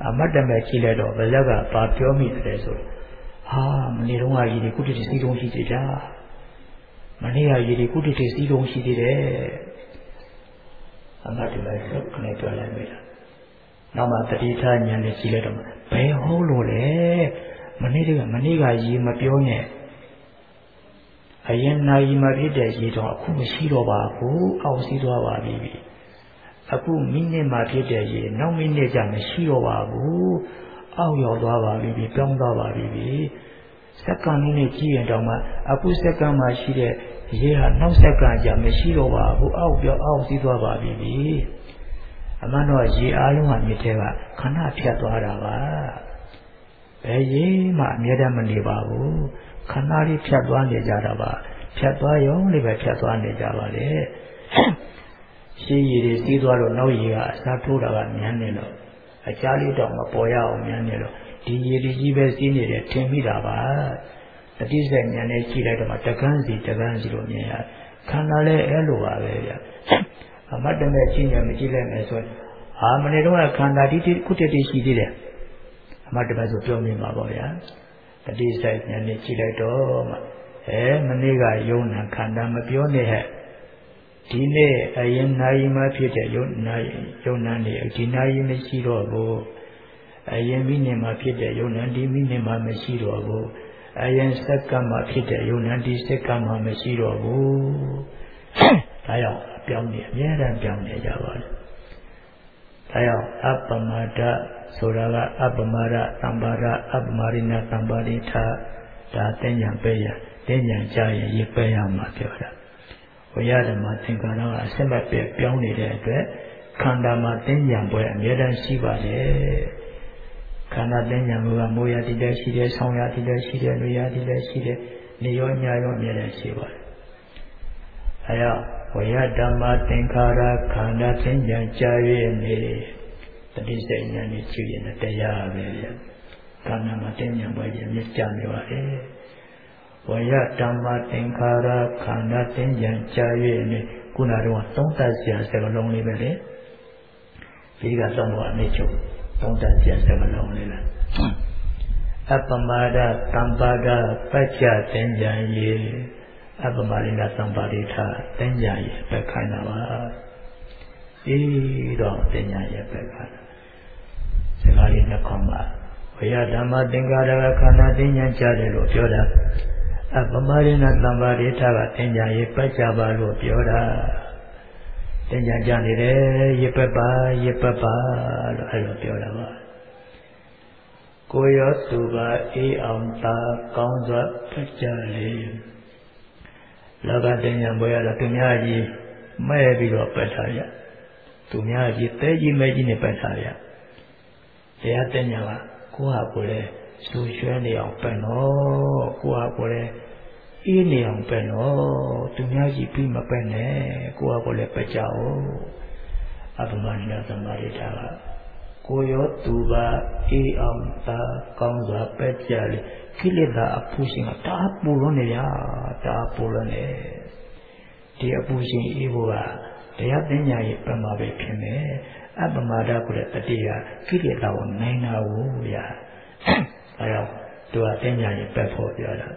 အမတ်တမဲ့ကြည့်လိုက်တော့ဗဇက်ကဘာပြောမိတယ်ဆိုဟာမနေ့တုန်းကရည်ဒီကုတ္တိစီတုံးရှိသေးတာမနေ့ကရည်ဒီကုတ္တိစီတုံးရှိသေးတယ်အမတ်တမဲ့ဆုတ်ခနဲ့ပြောလိုက်မိတာနောက်မှတတိထားဉာဏ်နဲ့ကြည့်လိုက်တော့ဘယ်ဟုတ်လို့လဲမနေ့ကမနေ့ကရည်မပြောနဲ့အရင်နိုင်မှာဖြစ်တဲ့ရေတော့အခုမရှိတော့ပါဘူးအောက်စီးသွားပါပြီအခုမိနစ်မှာဖြစ်တဲ့ရေနောက်မိနစ်ကျမရှိတော့ပါဘူးအောက်ရောက်သွားပါပြီပြောင်းသွားပါပြီစက္ကန့်နဲ့ကြည့်ရင်တော့မှအခုစက္ကန့်မှာရှိတဲ့ရေဟာနောက်စက္ကန့်ကျမရှိတော့ပါဘူးအောက်ပြောင်းအောက်စီးသွားပါပြီအမှန်တော့ရေအားလုံးဟာမြစ်ထဲကခဏဖြတ်သွားတာပါဘယ်ရေမှအမြဲတမ်းမနေပါဘူးခဏလေးဖြတ်သွားနေကြတာပါဖြတ်သွားရုံလေးပဲဖြတ်သွားနေကြပါလေရှေးရည်တွေစီးသွားတော့နောက်ရည်ကအစားထိုးတာကမြန်းနေတော့အချားလေးတော့မပေါ်ရအောင်မြန်းနေတော့ဒီရည်ကြီးပဲစီးနေတယ်ထင်မိတာပါအတိစိတ်ဉာဏ်နဲ့ကြည့်လိုက်တော့မှတကန်းစီတကန်းစီလို့မြင်ရခန္ဓာလည်းအဲ့လိုပါပဲဗျအမတ်တမဲ့ကြည့်နေမကြည့်လိုက်မယ်ဆိုရင်ဟာမနေ့တော့ခန္ဓာတိတိခုတတိရှိသေးတယ်အမတ်တမဲ့ဆိုပြောမိမှာပေါ့ဗျာတတိစိတ်ဉာဏ်နဲ့ကြည့်လိုက်တော့မှအဲမနေ့ကယုံနာခန္ဓာမပြောနဲ့ဟဲ့ဒီနေ့အရင်နိုင်မှဖြစ်တဲ့ယုံနာယုံနာနေဒီနိုင်မရှိတော့ဘူးအရင်မိနစ်မှဖြစ်တဲ့ယုံနာဒီမိနစ်မှမရှိတော့ဘူးအရင်စက္ကန့်မှဖြစ်တဲ့ယုံနာဒီစက္ကန့်မှမရှိတော့ဘူးဒါကြောင့်ပြောင်းနေအများအားပြောင်းနေကြပါလေဒါကြောင့်အပ္ပမဒဆိုတာကအပ္ပမဒသံပါဒအပ္ပမရိဏသံပါရိထဒါသိဉာဏ်ပဲရသိဉာဏ်ကြရင်ရပဲရမှာပြောတာဝိရဓမ္မသင်္ခါရကအစမပြပြောင်းနေတဲ့အတွက်ခန္ဓာမှာသိဉာဏ်ပွဲအမြဲတမ်းရှိပါတယ်ခန္ဓာသိဉာဏ်ကမိုးရတိလည်းရှိတယ်ဆောင်းရတိလည်းရှိတယ်လူရတိလည်းရှိတယ်နေရောညရောအမြဲတမ်းရှိပါတယ်အဲဒါဝိရဓမ္မသင်္ခါရခန္ဓာသိဉာဏ်ကြာ၍နေတတိစိတ်ဉာဏ်နဲ့ကြည့်ရင်တရားပဲဗျခန္ဓာမှာသိဉာဏ်ပွဲကြီးမြစ်ကြနေပါတယ်ဝယဓမ္မသင်္ခါရခန္ဓာသိဉာဏ်ကြာ၍နေခုနကတော့သုံးသပ်စရာစကားလုံးလေးပဲလေဒီကသုံးဖို့အနည်းချုပ်သုံးသပ်စရာစကားလုံးလေးလားအပ္ပမဒသံပါဒပัจจသိဉာဏ်ရေအပ္ပမရိဏသံပါရိထသိဉာဏ်ရေပဲခိုင်းတာပါဒီတော့သိဉာဏ်ရေပဲခိုင်းတာစကားလေးနှစ်ခေါက်ပါဝယဓမ္မသင်္ခါရခန္ဓာသိဉာဏ်ကြားတယ်လို့ပြောတာအပ္ပမရိဏသံပါရိထကသိဉာဏ်ရေပတ်ကြပါလို့ပြောတာသိဉာဏ်ကြနေတယ်ရေပတ်ပါရေပတ်ပါလို့အဲ့လိုပြောတာပါကိုရောသူပါအေးအောင်သာကောင်းစွာပတ်ကြလေလောကသိဉာဏ်ပွဲရတော့သူများကြီးမဲ့ပြီးတော့ပတ်ထားရသူများကြီးတဲကြီးမဲကြီးနဲ့ပတ်ထားရတရားသိဉာဏ်ကကိုဟာကိုလည်းစူရွှဲနေအောင်ပဲ့နော်ကိုဟာကိုလည်းအေးနေအောင်ပဲ့နော်သူများကြီးပြီးမပဲ့နဲ့ကိုဟာကိုလည်းပဲ့ကြအောင်အပ္ပမရိဏသံပါရိထကကိုရောသူပါအေးအောင်သာကောင်းစွာပဲ့ကြလေကိလေသာအပူရှင်ကတအားပူလွန်းနေရတအားပူလွန်းနေဒီအပူရှင်အေးဖို့ကတရားသိဉာဏ်ရဲ့ပမာပဲဖြစ်မယ်အပ္ပမဒကိုတဲ့တတိယကိလေသာကိုနိုင်တာကိုဗျာအဲတော့သူကသိဉာဏ်ရဲ့ပတ်ဖို့ပြောတာ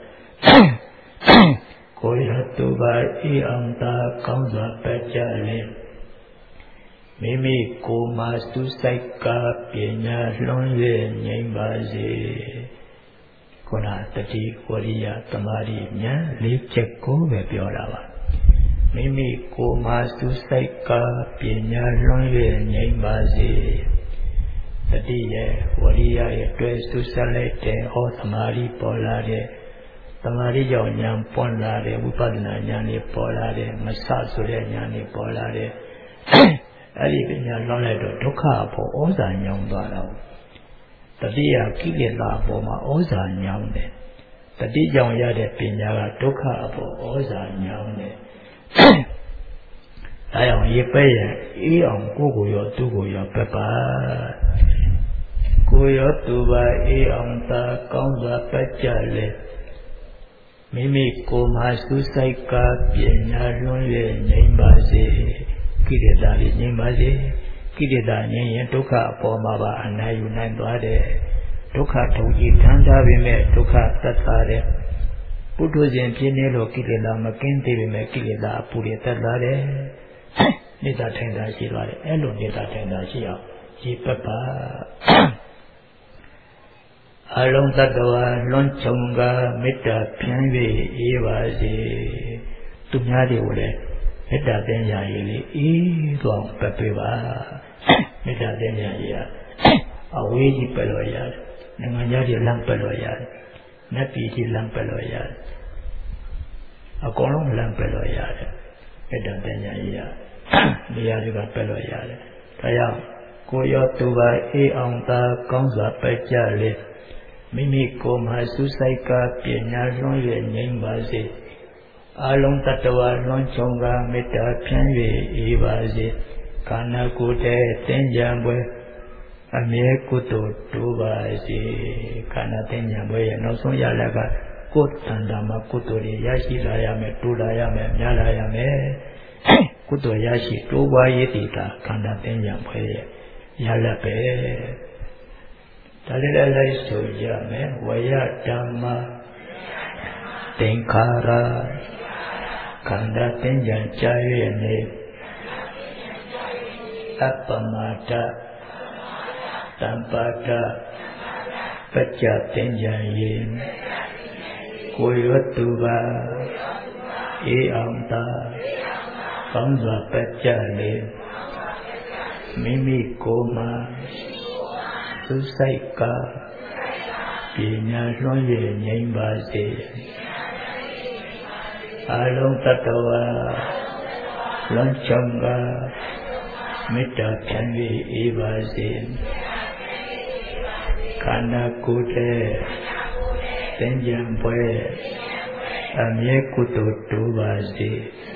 ကိုရတုပါအေးအောင်သာကောင်းစွာပဲ့ကြလေမိမိကိုယ်မှာသူစိတ်ကပညာလွန်၍ငြိမ့်ပါစေခုနတတိဝရိယသမာဓိဉာဏ်လေးချက်ကိုပဲပြောတာပါမိမိကိုယ်မှာသူစိတ်ကပညာလွန်၍ငြိမ့်ပါစေတတိရဲ့ဝရိယရဲ့တွေ့သူဆက်လိုက်တဲ့ဟောသမာဓိပေါ်လာတဲ့သမာဓိကြောင့်ဉာဏ်ပွင့်လာတဲ့ဝိပဿနာဉာဏ်နဲ့ပေါ်လာတဲ့မဆဆိုတဲ့ဉာဏ်နဲ့ပေါ်လာတဲ့အဲ့ဒီပညာလွန်လိုက်တော့ဒုက္ခအပေါ်ဩဇာညောင်းသွားတော့တတိယကိလေသာအပေါ်မှာဩဇာညောင်းတယ်တတိကြောင့်ရတဲ့ပညာကဒုက္ခအပေါ်ဩဇာညောင်းတယ်ဒါကြောင့်ရေပဲ့ရအေးအောင်ကိုယ်ကိုရောသူ့ကိုရောပဲ့ပါကိုရောသူပါအေးအောင်သာကောင်းစွာပတ်ကြလေမိမိကိုယ်မှာစူးစိုက်ကပညာလွန်၍ငြိမ့်ပါစေကိလေသာတွေငြိမ့်ပါစေကိလေသာငြိမ်းရင်ဒုက္ခအပေါ်မှာပါအနာယူနိုင်သွားတယ်ဒုက္ခထုံကြီးခံစားပေမဲ့ဒုက္ခသက်သာတယ်ပုထုဇဉ်ပြင်းနေလို့ကိလေသာမကင်းသေးပေမဲ့ကိလေသာအပူတွေသက်သာတယ်မေတ္တာထိုင်တာရှိသွားတယ်အဲ့လိုမေတ္တာထိုင်တာရှိအောင်ကြည်ပတ်ပါအလုံးသတ္တဝါလွန်ခြုံကမေတ္တာဖြန်း၍အေးပါစေသူများတွေကိုလည်းမေတ္တာသင်္ကြန်ရေးလေးအေးသွားအောင်ပတ်ပေးပါမေတ္တာသင်္ကြန်ရေးကအဝေးကြီးပတ်လို့ရတယ်နိုင်ငံခြားကြီးလမ်းပတ်လို့ရတယ်နတ်ပြည်ကြီးလမ်းပတ်လို့ရတယ်အကုန်လုံးလမ်းပတ်လို့ရတယ်မေတ္တာသင်္ကြန်ရေးကနေရာတွေကပတ်လို့ရတယ်ဒါကြောင့်ကိုရောသူပါအေးအောင်သာကောင်းစွာပတ်ကြလေမိမိကိုယ်မှာစူးစိုက်ကပညာလွန်၍ငြိမ်းပါစေအလုံးတ attva လွန်ခြုံကမေတ္တာဖြန်း၍အေးပါစေခန္ဓာကိုယ်တည်းသင်္ကြန်ပွဲအမြဲကုသိုလ်တိုးပါစေခန္ဓာသင်္ကြန်ပွဲရဲ့နောက်ဆုံးရလကကိုယ်တန်တာမှာကုသိုလ်တွေရရှိလာရမယ်တိုးလာရမယ်များလာရမယ်ကုသိုလ်ရရှိတိုးပွားရည်တည်တာခန္ဓာသင်္ကြန်ပွဲရဲ့ရလပဲဒါလည်းလည်းဆိုကြမယ်ဝယဓမ္မသင်္ခါရခန္ဓာသင်္ကြန်ကြာ၍နေအပ္ပမတတမ္ပါဒပัจจသင်္ကြန်ယေကိုယ်ရတုပါအေးအောင်သာကောင်းစွာပัจจလေမိမိကိုယ်မှာသူစိတ်ကပညာလွှမ်း၍ငြိမ်းပါစေအလုံးတ attva လွန်ခြုံကမေတ္တာဖြန်း၍အေးပါစေခန္ဓာကိုယ်တည်းသင်္ကြန်ပွဲအမြဲကုသိုလ်တိုးပါစေ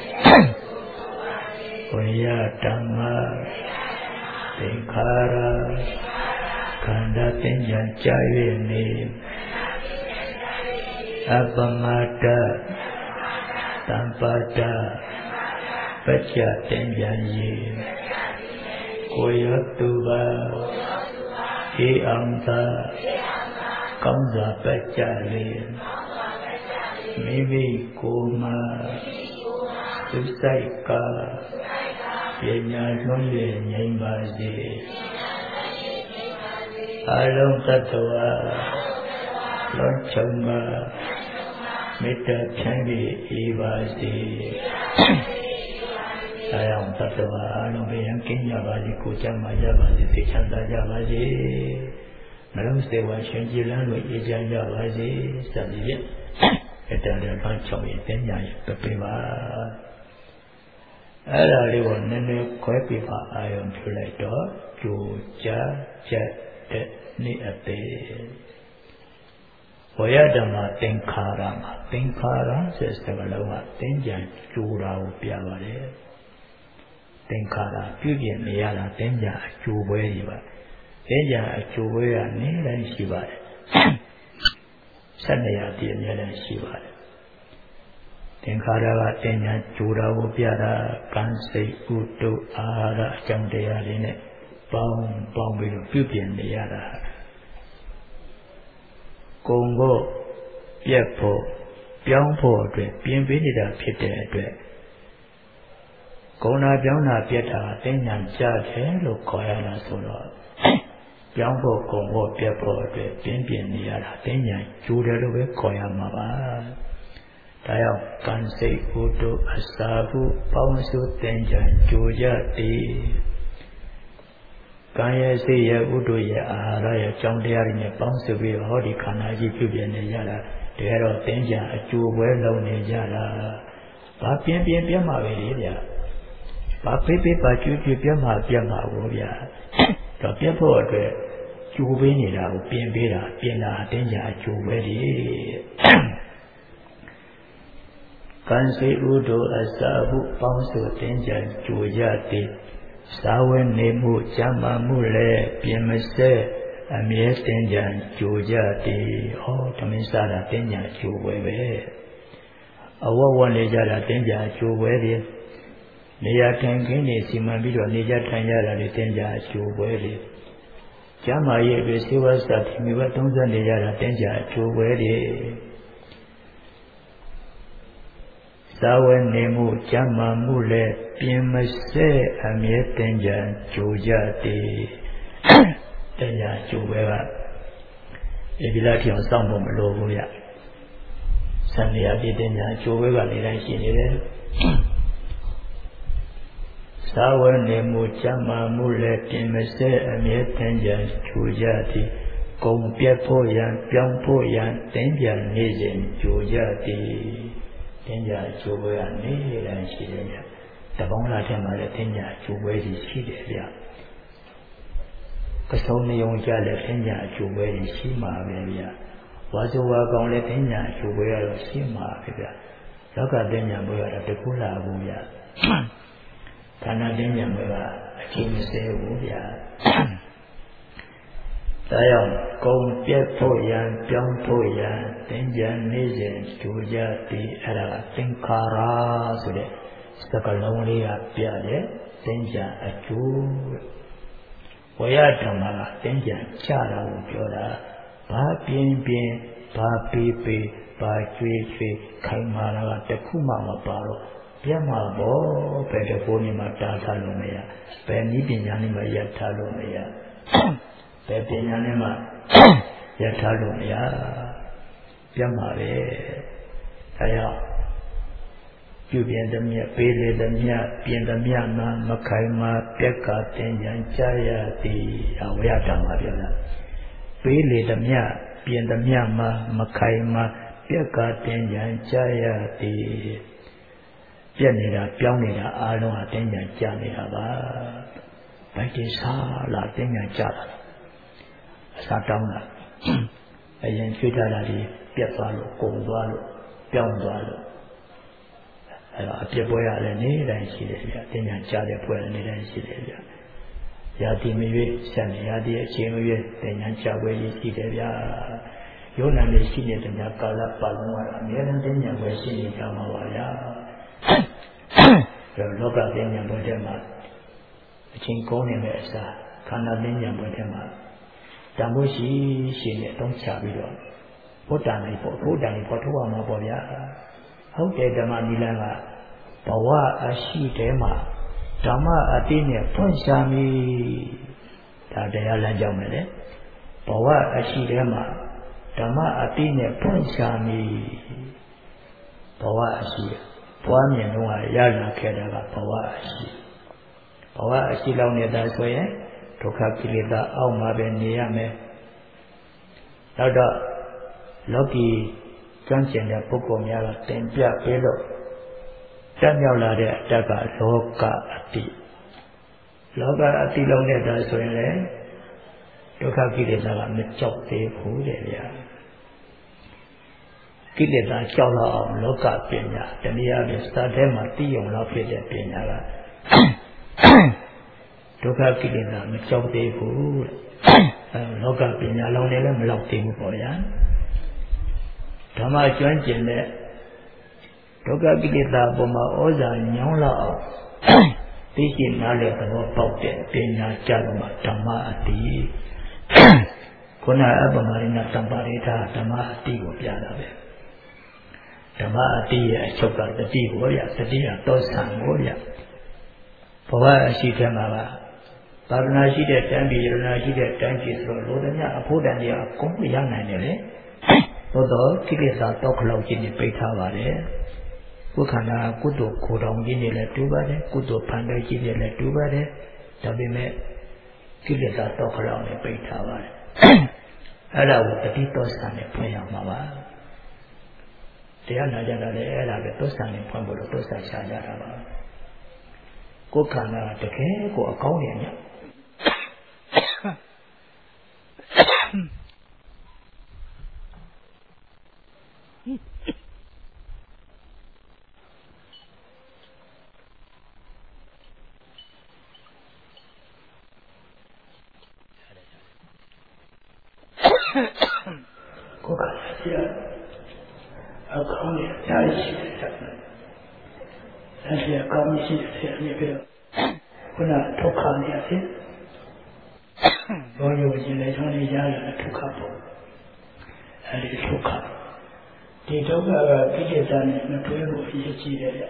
ဝိယဓမ္မသင်္ခါရခန္ဓာသင်္ကြန်ကြာ၍နေအပ္ပမတတမ္ပါဒပัจจသင်္ကြန်ယေကိုယ်ရတုပါအေးအောင်သာကောင်းစွာပัจจလေမိမိကိုယ်မှာသူစိတ်ကပညာလွန်၍ငြိမ်းပါစေအလုံးတ attva လွန်ခြုံကမေတ္တာဖြန်းပြီးအေးပါစေဒါကြောင့်တ attva အလုံးပဲရန်ကင်းကြပါစေကိုယ်ချမ်းသာကြပါစေသိချမ်းသာကြပါစေနှလုံးစေဝါရှင်ကြည်လန်းလို့အေးချမ်းကြပါစေစသည်ဖြင့်အတ္တလည်းဘာချောင်းရင်တင်ညာရင်ပြပေးပါအဲ့ဒါလေးကိုနည်းနည်းခွဲပြပါအာယုံပြုလိုက်တော့ကြိုကြားချက်တဲ့နေ့အသေးဝေယဓမ္မသင်္ခါရမှာသင်္ခါရဆိုတဲ့စကားလုံးကသင်္ကြန်ကြိုတာကိုပြပါတယ်သင်္ခါရပြုပြင်နေရတာသင်္ကြန်အကျိုးပွဲကြီးပါသင်္ကြန်အကျိုးပွဲကနေတိုင်းရှိပါတယ်ဆက်နေရပြည့်အများနဲ့ရှိပါတယ်သင်္ခါရကသင်္ကြန်ကြိုတာကိုပြတာကံစိတ်ဥတုအာဟာရအကြောင်းတရားတွေနဲ့ပေါင်းပေါင်းပြီးတော့ပြုပြင်နေရတာကုံဖို့ပြက်ဖို့ပြောင်းဖို့အတွက်ပြင်ပေးနေတာဖြစ်တဲ့အတွက်ကုံနာပြောင်းတာပြက်တာသင်္ကြန်ကြတယ်လို့ခေါ်ရတာဆိုတော့ပြောင်းဖို့ကုံဖို့ပြက်ဖို့အတွက်ပြင်ပြင်နေရတာသင်္ကြန်ကြိုတယ်လို့ပဲခေါ်ရမှာပါဒါကြောင့်ကံစိတ်ဥတုအစာဟုပေါင်းစုသင်္ကြန်ကြိုကြသည်ကံရဲ့စိတ်ရဲ့ဥတုရဲ့အာဟာရရဲ့ကြောင်းတရားတွေနဲ့ပေါင်းစုပြီးဟောဒီခန္ဓာကြီးပြုပြင်နေကြတာတကယ်တော့သင်္ကြန်အကျိုးပွဲလုပ်နေကြတာဘာပြင်းပြင်းပြတ်မှာပဲလေဗျာဘာဖေးဖေးပါကျွတ်ကျွတ်ပြတ်မှာပြတ်မှာကိုဗျာတော့ပြတ်ဖို့အတွက်ကျိုးပေးနေတာကိုပြင်ပေးတာပြင်တာသင်္ကြန်အကျိုးပွဲတွေကံစိတ်ဥတုအစာဟုပေါင်းစုသင်္ကြန်ကြိုကြသည်သာဝေနေမှုကြမ်းမာမှုလည်းပြင်မစဲအမြဲသင်္ကြန်ကြိုကြသည်ဟောဓမ္မစတာသင်္ကြန်ကြိုပွဲပဲအဝဝနေကြတာသင်္ကြန်ကြိုပွဲတွေနေရာထိုင်ခင်းနေစီမံပြီးတော့နေကြထိုင်ကြတာတွေတင်ကြအကျိုးပွဲတွေကျမ်းမာရေးတွေစေဝါစာတိမိဘသုံးဆက်နေကြတာတင်ကြအကျိုးပွဲတွေသာဝနေမှုကျမ်းမာမှုလည်းပြင်မစဲအမြဲတင်ကြကြိုကြသည်တင်ကြအကျိုးပွဲကဒီလားပြောင်းစောင့်ဖို့မလိုဘူးဗျစံရည်တင်ကြအကျိုးပွဲကလည်းတိုင်းရှိနေတယ်သာဝနေမှုကျမ်းမာမှုလည်းပြင်မစဲအမြဲတမ်းကြကြိုကြသည်ဂုံပြတ်ဖို့ရန်ပြောင်းဖို့ရန်တင်းပြန်နေစဉ်ကြိုကြသည်တင်းကြကြိုပွဲကနေတိုင်းရှိတယ်ဗျတပေါင်းလာထဲမှာလည်းတင်းကြကြိုပွဲကြီးရှိတယ်ဗျကစုံနေုံကြလည်းတင်းကြကြိုပွဲကြီးရှိမှာပဲဗျဝါစုဝါကောင်လည်းတင်းကြကြိုပွဲရတော့ရှိမှာပဲဗျလောကတင်းကြပွဲရတော့တကူလာဘူးဗျဌာနတင်းကြံကအချိန်မစဲဘူးဗျာဒါကြောင့်ကုံပြတ်ဖို့ရန်ပြောင်းဖို့ရန်တင်းကြံနေစဉ်ကြိုကြသည်အဲ့ဒါကသင်္ခါရဆိုတဲ့စကားလုံးလေးကပြတယ်တင်းကြံအကျိုးဝေယဓမ္မကတင်းကြံချတာကိုပြောတာဘာပြင်းပြင်းဘာပေးပေးဘာကျွေးကျွေးခိုင်မာတာကတခုမှမပါတော့ပြတ်မှာပေါ့ဘယ်တကိုးနေမှာတားထားလို့မရဘယ်နည်းပညာနဲ့မှရပ်ထားလို့မရဘယ်ပညာနဲ့မှရပ်ထားလို့မရပြတ်မှာပဲဒါကြောင့်ပြုပြင်သမျှပေးလေသမျှပြင်သမျှမှာမခိုင်မှာပြက်ကတင်ကြံကြားရသည်အဝရဓမ္မပြောတာပေးလေသမျှပြင်သမျှမှာမခိုင်မှာပြက်ကတင်ကြံကြားရသည်ပြက်နေတာပြောင်းနေတာအားလုံးအတင်းညာကြာနေတာပါဗိုက်တိစားလာတင်းညာကြာတာအစာတောင်းတာအရင်ချွေးထားတာဒီပြက်သွားလို့ကုန်သွားလို့ပြောင်းသွားလို့အဲတော့အပြစ်ပွဲရလည်းနေတိုင်းရှိတယ်ဗျတင်းညာကြာတဲ့ပွဲလည်းနေတိုင်းရှိတယ်ဗျရာတိမရွေးဆက်နေရာတိအချိန်မရွေးတင်းညာကြာပွဲကြီးရှိတယ်ဗျယုံနာနေရှိနေတဲ့ညာကာလပတ်လုံးကအများနဲ့တင်းညာပွဲရှိနေကြမှာပါဗျာလောကပညာဘုရားမှာအချင်းကောင်းနေတဲ့အစားခန္ဓာပညာဘုရားမှာတန်ဖိုးရှိရှိနဲ့တုံးချပြီးတော့ဘုဒ္ဓံလေးပေါ့ဘုဒ္ဓံလေးပေါ်ထုတ်အောင်ပေါ့ဗျာဟုတ်တယ်ဓမ္မနိလန်ကဘဝအရှိတဲမှာဓမ္မအတိနဲ့ဖွင့်ရှာမိဒါတရားလမ်းကြောင်းမယ်လေဘဝအရှိတဲမှာဓမ္မအတိနဲ့ဖွင့်ရှာမိဘဝအရှိဘွားမြင်တော့ရလာခဲ့တာကဘဝအရှိဘဝအရှိလောက်နေတာဆိုရင်ဒုက္ခကိလေသာအောက်မှာပဲနေရမယ်နောက်တော့လောကီကျွမ်းကျင်တဲ့ပုဂ္ဂိုလ်များကတင်ပြပေးလို့တက်မြောက်လာတဲ့အတ္တကလောကအတိလောကအတိလောက်နေတာဆိုရင်လေဒုက္ခကိလေသာကမကြောက်သေးဘူးတဲ့ဗျာကိလေသာကြောက်လောက်အောင်လောကပညာတနည်းအားဖြင့်စာထဲမှာတည်ုံလောက်ဖြစ်တဲ့ပညာကဒုက္ခကိလေသာမကြောက်သေးဘူးအဲလောကပညာလုံးလည်းမလောက်သေးဘူးပေါ့ဗျာဓမ္မကျွမ်းကျင်တဲ့ဒုက္ခကိလေသာပေါ်မှာဩဇာညောင်းလောက်အောင်သိရှိနားလည်သဘောပေါက်တဲ့ပညာကြလို့မှဓမ္မအတိခုနအပ္ပမရိဏတံပါရိသဓမ္မအတိကိုပြတာပဲဓမ္မအတိရဲ့အချုပ်ကတတိကိုရတတိကတောဆံကိုရဘဝအရှိထဲမှာပါသာသနာရှိတဲ့တန်ပြည်ရဏရှိတဲ့တန်ပြည်ဆိုတော့လိုသမျှအဖို့တန်တွေအကုန်ရနိုင်တယ်လေသို့တော့ကိလေသာတောက်ခလောက်ခြင်းနဲ့ပိတ်ထားပါတယ်ကိုယ်ခန္ဓာကုသိုလ်ခိုတောင်ခြင်းနဲ့လည်းတူပါတယ်ကုသိုလ်ဖန်တဲ့ခြင်းနဲ့လည်းတူပါတယ်ဒါပေမဲ့ကိလေသာတောက်ခလောက်နဲ့ပိတ်ထားပါတယ်အဲ့ဒါကိုတတိတောဆံနဲ့ဖွင့်ရမှာပါတရားနာကြတာလည်းအဲ့ဒါပဲတောဆံနဲ့ဖွင့်ဖို့လို့တောဆံရှာကြတာပါကိုယ်ခန္ဓာတကယ်ကိုအကောင်းတယ်ညကိုယ်ခန္ဓာရှိအကောင်းတယ်ကြားရှိတယ်အဲဒီအကောင်းရှိတဲ့အနေပြီးတော့ခုနဒုက္ခနေရာဖြစ်ဘောရုပ်ရှင်လည်းထုံးနေကြတယ်ဒုက္ခပေါ့အဲဒီဒုက္ခဒီဒုက္ခကကိလေသာနဲ့မတွဲဖို့အရေးကြီးတယ်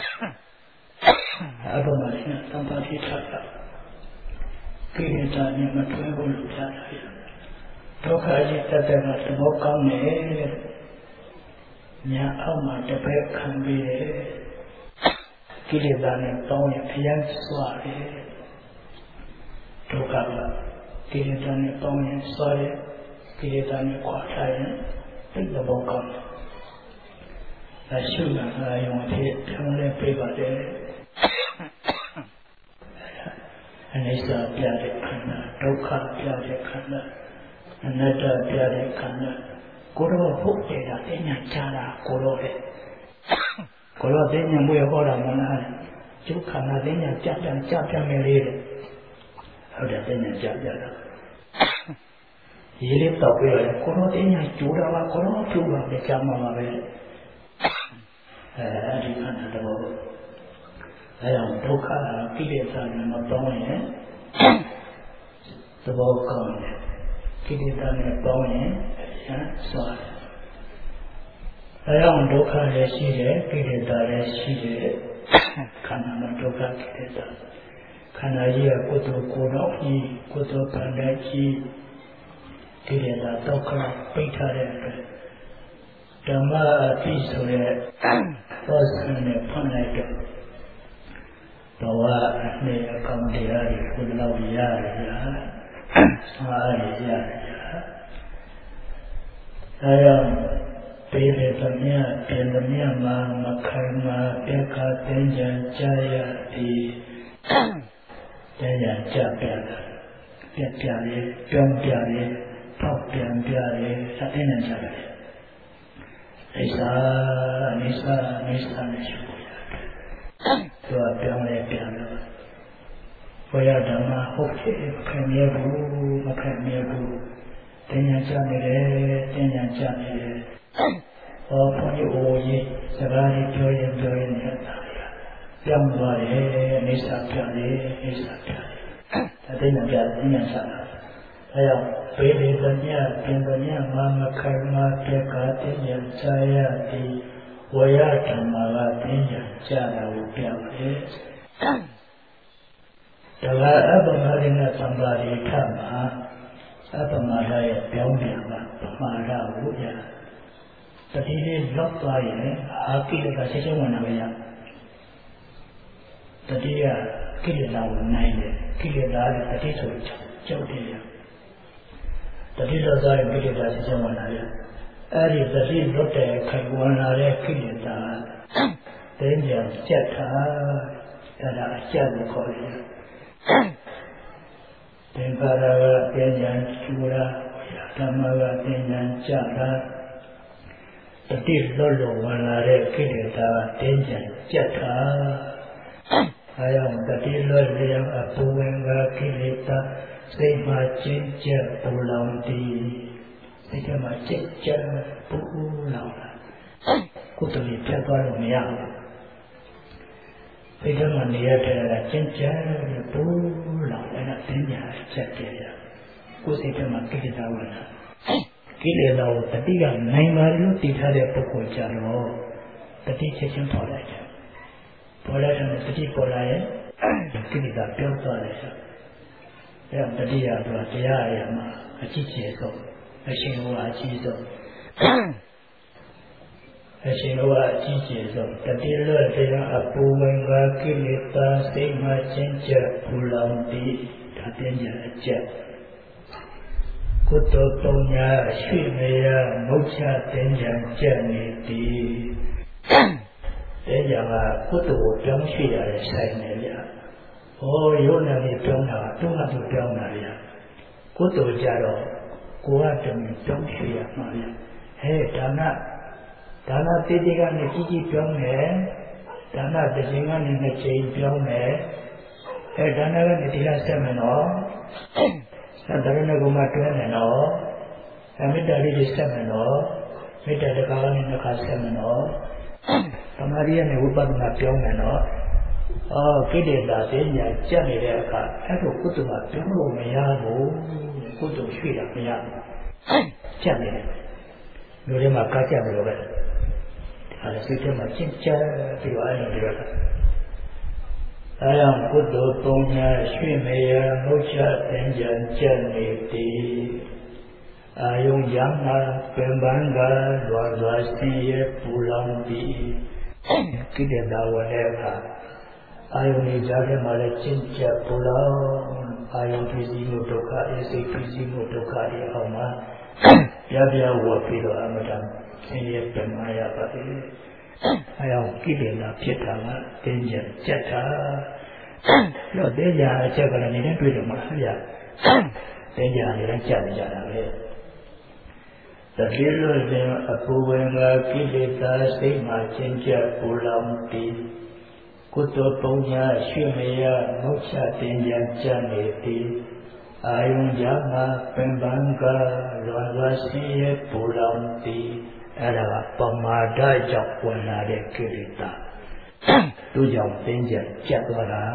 အဘမရှင်သံပါတိထားတာကိလေသာနဲ့မတွဲဖို့လုပ်ကြတယ်ဒုက္ခကြီးတတ်တဲ့ကသဘောကောင်းတယ်ညာအောက်မှာတစ်ဖက်ခံပြီးတယ်ကိလေသာနဲ့တောင်းရင်ဖျက်စွာတယ်ဒုက္ခကကိလေသာနဲ့တောင်းရင်စွာတယ်ကိလေသာနဲ့ခွာထားရင်သိသဘောကောင်းတယ်အရှုကအာယုံဖြစ်ပြောင်းလဲပြပါတယ်အနိစ္စပြတဲ့ခန္ဓာဒုက္ခပြတဲ့ခန္ဓာအနတ္တပြတဲ့ခန္ဓာကိုယ်တော့ဟုတ်တယ်လားအညာချတာကိုယ်တော့လေကိုယ်တော့သိဉာဏ်မွေးဟောတာမလားကျုပ်ခန္ဓာသိဉာဏ်ကြပြန်ကြပြန်နေလေဟုတ်တယ်သိဉာဏ်ကြပြတာရေးလေးတော့ပြရတယ်ကိုယ်တော့သိဉာဏ်ကျိုးတာကကိုယ်တော့ကျိုးပါပဲကြားမှာပါပဲအဲဒီခန္ဓာတော့အဲဒါဒုက္ခကိလေသာနဲ့မပေါင်းရင်သဘောကောင်းတယ်ကိလေသာနဲ့ပေါင်းရင်ရစွာတယ်အဲဒါဒုက္ခလည်းရှိတယ်ကိလေသာလည်းရှိတယ်ခန္ဓာမှာဒုက္ခကိလေသာခန္ဓာကြီးကကိုယ်တော်ကိုယ်တော်ကြီးကိုယ်တော်ခန္ဓာကြီးကိလေသာဒုက္ခပိတ်ထားတဲ့အတွက်ဓမ္မအတိဆိုတဲ့သောစံနဲ့ဖွင့်လိုက်တော့ဘဝအနေအကောင်းတရားတွေကိုယ်လောက်ရရအားရရအဲဒါပေလေသမယပြင်သမယမှာမခိုင်မှာပြက္ခတင်ကြံကြာရသည်တင်ကြံကြာပြတာပြပြလေးပြောင်းပြလေးပေါက်ပြန်ပြလေးစတဲ့နဲ့ကြာတယ်အိသာအိသာအိသာနဲ့ရှိဖို့ရတယ်သူကပြောင်းလဲပြန်တော့ဘုရားဓမ္မဟုတ်ဖြစ်ခံရဘူးမခံရဘူးတင်ညာကြနေတယ်တင်ညာကြနေတယ်ဟောဘုန်းကြီးအိုကြီးစကားလေးပြောရင်ပြောရင်နေတာပြောင်းသွားတယ်အိသာပြန်တယ်အိသာပြန်တယ်တင်ညာကြတင်ညာကြတာအဲကြောင့်ပေလေသညပြင်သညမှာမခိုင်မှာပြက္ခတင်ညာကြရသည်ဝေယဓမ္မကတင်ညာကြတာကိုပြပါတယ်ဒါကအပ္ပမရိဏသံဃာရိထမှာအပ္ပမရရဲ့ပြောင်းပြန်မှာပမာဒဝုယတတိလေးလောက်သွားရင်အာကိလေသာချက်ချင်းဝင်လာမရတတိယကိလေသာကိုနိုင်တယ်ကိလေသာနဲ့တတိဆိုကြောက်တယ်တတိလောသွားရင်ကိလေသာချက်ချင်းဝင်လာရအဲ့ဒီတတိလွတ်တဲ့ခိုင်ဝင်လာတဲ့ကိလေသာတင်းကြံကြက်တာအဲ့ဒါအကျက်ကိုခေါ်တယ်သင်္ခါရကပညာကျူတာဓမ္မကပညာကြတာတတိလွတ်လို့ဝင်လာတဲ့ကိလေသာတင်းကြံကြက်တာအဲဒါတတိလွတ်လျက်အပူဝင်ကကိလေသာစိတ်မှာကျင့်ကြံပူလောင်တည်စိတ်မှာကျင့်ကြံပူလောင်တာကိုယ်တည်းဖြတ်သွားလို့မရဘူးဒီကမှာနေရတဲ့ကျင့်ကြံပူလောင်တဲ့ပညာချက်တည်းရကိုယ်စိတ်ထဲမှာကိလေသာဝင်လာကိလေသာကိုတတိကနိုင်ပါလို့တည်ထားတဲ့ပုဂ္ဂိုလ်ကြတော့တတိချက်ချင်းပေါ်လိုက်တယ်ပေါ်လိုက်တဲ့တတိပေါ်လာရဲ့ကိလေသာပြောင်းသွားတယ်ဆိုအဲတတိယကတရားအရာမှာအကြည့်ကျဆုံးအရှင်ဘုရားအကြည့်ဆုံးအရှင်ဘုရားအကြည့်ကျဆုံးတတိလွတ်တရားအပူဝင်ကကိလေသာစိတ်မှချင်းချက်ပူလောင်တည်ဒါတင်ကြအကျက်ကုသိုလ်ပုံညာရှိမေယမုတ်ချတင်ကြကြက်နေသည်တင်ကြကကုသိုလ်ကိုပြောင်းရွှေ့ရတယ်ဆိုင်နေကြဟောရုပ်နဲ့လေးပြောင်းတာသူ့ဟာသူပြောင်းတာဗျာကုသိုလ်ကြတော့ကိုယ်ကတည်းကပြောင်းရွှေ့ရမှာဗျာဟဲ့ဒါနဒါနတိတိကနေကြီးကြီးပြောင်းတယ်ဒါနတစ်ချိန်ကနေနှစ်ချိန်ပြောင်းတယ်အဲဒါနကနေဒီလားဆက်မယ်နော်ဆက်တယ်နဲ့ကိုမှတွဲမယ်နော်အမေတ္တာလေးတွေဆက်မယ်နော်မေတ္တာတကားကနေနှစ်ခါဆက်မယ်နော်သမာဓိနဲ့ဝိပဿနာပြောမယ်နော်အော်ကိလေသာပညာကြက်နေတဲ့အခါအဲ့လိုကုသကပြောလို့မရဘူးကုသရွှေ့တာမရဘူးကြက်နေတယ်လူတွေမှာကားကြက်လို့ပဲဒါလည်းစိတ်ထဲမှာကျင့်ကြပြီးတော့အဲ့လိုပြောတာအဲဒါကုသိုလ်ပုံညာရွှေ့မရမုတ်ချသင်္ကြန်ကြက်နေသည်အာယုံရငါပင်ပန်းကလွာလွာစီရဲ့ပူလောင်ပြီးကိလေသာဝတဲ့အခါအာယုန်ကြားထဲမှာလည်းကျင့်ကြံပူလောင်အာယုန်ဖြစ်စီမှုဒုက္ခအစိတ်ဖြစ်စီမှုဒုက္ခတွေအောင်မှာပြပြဝတ်ပြီးတော့အမတန်ဆင်းရဲပြမရပါသေးတယ်။အဲအောင်ကိလေသာဖြစ်တာကတင်းကြပ်ကြက်တာတော့တင်းကြပ်အချက်ကလည်းနေနဲ့တွေ့တယ်မလားဗျာ။တင်းကြပ်နေနဲ့ကြက်နေကြတာပဲ။တတိလို့ရင်အပူဝင်ကကိလေသာစိတ်မှာကျင့်ကြံပူလောင်ပြီးကုသိုလ်ပုံညာရွှေ့မရမုတ်ချတင်ကြံကြံနေသည်အာယုံကြမှာပင်ပန်းကလွန်စွာရှိရပူလောင်သည်အဲ့ဒါကပမာဒကြောင့်ဝင်လာတဲ့ကိလေသာသူကြောင့်တင်ကြံကြက်သွားတာ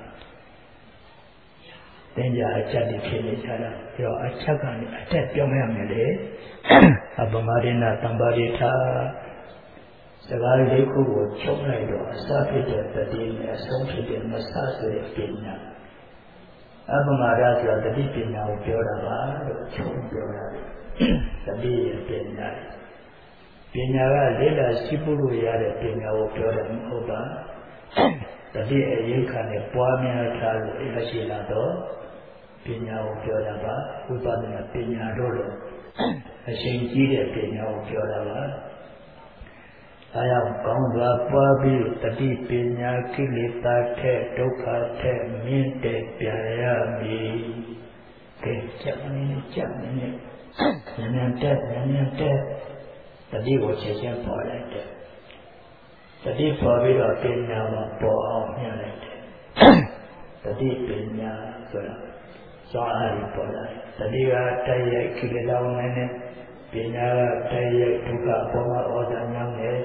တင်ကြံအချက်တွေဖြစ်နေကြတာပြီးတော့အချက်ကနေအတက်ပြောင်းရမယ်လေအပမာဒိနာတံပါရိထာစကားလေးခုကိုချုပ်လိုက်တော့အစဖြစ်တဲ့တတိနဲ့အဆုံးဖြစ်တဲ့မဆဆိုတဲ့ပညာအပမာဒဆိုတာတတိပညာကိုပြောတာပါလို့ချုပ်ပြောတာတတိရဲ့ပညာပညာကလေးလာရှိဖို့လို့ရတဲ့ပညာကိုပြောတယ်မဟုတ်ပါတတိအရေးခံနဲ့ပွားများထားလို့ရရှိလာတော့ပညာကိုပြောတာပါဝိပဿနာပညာတို့လို့အရှင်ကြီးတဲ့ပညာကိုပြောတာပါအဲကြောင့်ကောင်းစွာပွားပြီးတတိပညာကိလေသာထက်ဒုက္ခထက်မြင့်တဲ့ပြန်ရမည်။ဒီကြံနေကြံနေဉာဏ်တက်ဉာဏ်တက်တတိကိုချက်ချင်းပေါ်လိုက်တယ်။တတိပေါ်ပြီးတော့ပညာမှာပေါ်အောင်ညှိလိုက်တယ်။တတိပညာဆိုတာဇောအားကြီးပေါ်လာတယ်။တတိကတိုက်ရိုက်ကိလေသာဝင်နေပညာကတိုက်ရိုက်ဒုက္ခပေါ်မှာဩဇာညောင်းတယ်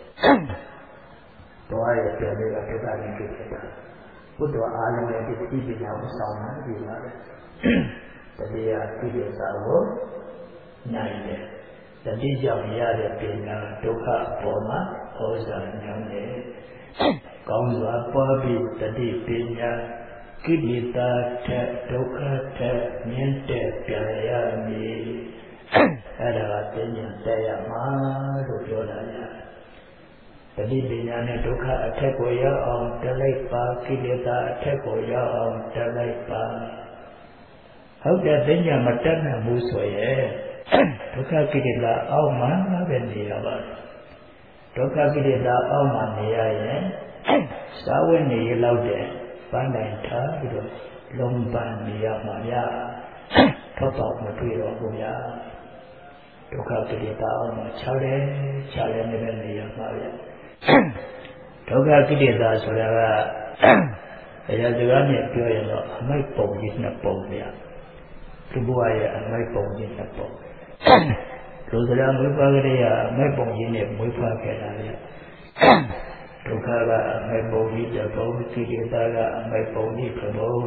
တော်ရဲ့ပြန်လေးကဒုက္ခနဲ့တွေ့ဖြစ်တာဘုဒ္ဓအားလုံးရဲ့ဒီတိပညာကိုဆောင်တာဒီပါပဲတတိယကိလေသာကိုနိုင်တယ်တတိကြောင့်ရတဲ့ပညာဒုက္ခပေါ်မှာဩဇာညောင်းတယ်ကောင်းစွာပွားပြီးတတိပညာကိလေသာထက်ဒုက္ခထက်မြင့်တဲ့ပြန်ရမည်အဲ့ဒါကပညာတရားမှာလို့ပြောတာရတတိပညာနဲ့ဒုက္ခအထက်ကိုရောက်အောင်တလိုက်ပါကိလေသာအထက်ကိုရောက်အောင်တလိုက်ပါဟုတ်တယ်ပညာမတတ်နိုင်ဘူးဆိုရင်ဒုက္ခကိလေသာအောက်မှာပဲနေရပါဒုက္ခကိလေသာအောက်မှာနေရရင်သာဝေနေရလောက်တဲ့ပန်းတိုင်ထားပြီးတော့လုံးပန်းနေရမှာဗျာထောက်ပေါက်မတွေ့တော့ဘူးဗျာဒုက္ခကိလေသာအောက်မှာခြားတယ်ခြားတယ်နေပဲနေရမှာဗျာဒုက္ခကိလေသာဆိုတာကအရာစကားနဲ့ပြောရင်တော့အမိုက်ပုံကြီးနှစ်ပုံဗျာဒီဘဝရဲ့အမိုက်ပုံကြီးနှစ်ပုံလူစရာမွေးဖွားကြတဲ့အမိုက်ပုံကြီးနဲ့မွေးဖွားခဲ့တာဗျာဒုက္ခကအမိုက်ပုံကြီးတစ်ပုံကိလေသာကအမိုက်ပုံကြီးတစ်ပုံ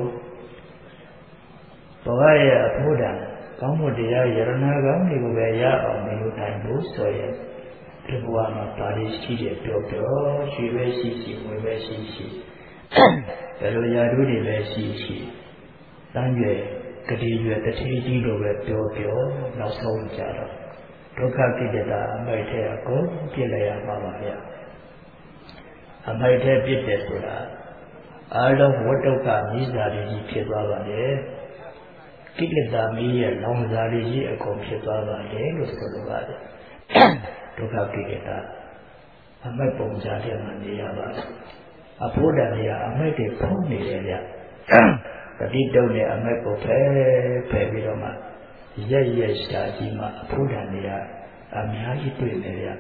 ဘဝရဲ့အဖို့တံကောင်းမှုတရားယရဏကောင်းတွေကိုပဲရအောင်မလို့နိုင်ဘူးဆိုရင်ဒီဘဝမှာပါဠိရှိတဲ့ပြောပြောရွှေပဲရှိရှိငွေပဲရှိရှိဘယ်လိုရာထူးတွေပဲရှိရှိတန်းရွယ်ကတိရွယ်တထေးကြီးလိုပဲပြောပြောနောက်ဆုံးကြတော့ဒုက္ခကိလေသာအမိုက်ထဲအကုန်ပြစ်လိုက်ရမှာပါဗျာအမိုက်ထဲပြစ်တယ်ဆိုတာအာလုံးဝတ္တုကမိစ္ဆာတွေကြီးဖြစ်သွားပါလေကိလေသာမီးရဲ့လောင်စာတွေကြီးအကုန်ဖြစ်သွားပါတယ်လို့ဆိုလိုပါတယ်ဒုက္ခကိလေသာအမိုက်ပုံစံထဲမှာနေရပါတယ်အဖို့တန်တွေကအမိုက်တွေဖုံးနေတယ်ဗျတတိတုံးနဲ့အမိုက်ကိုဖယ်ဖယ်ပြီးတော့မှရက်ရက်ရှာကြီးမှအဖို့တန်တွေကအများကြီးတွေ့နေဗျ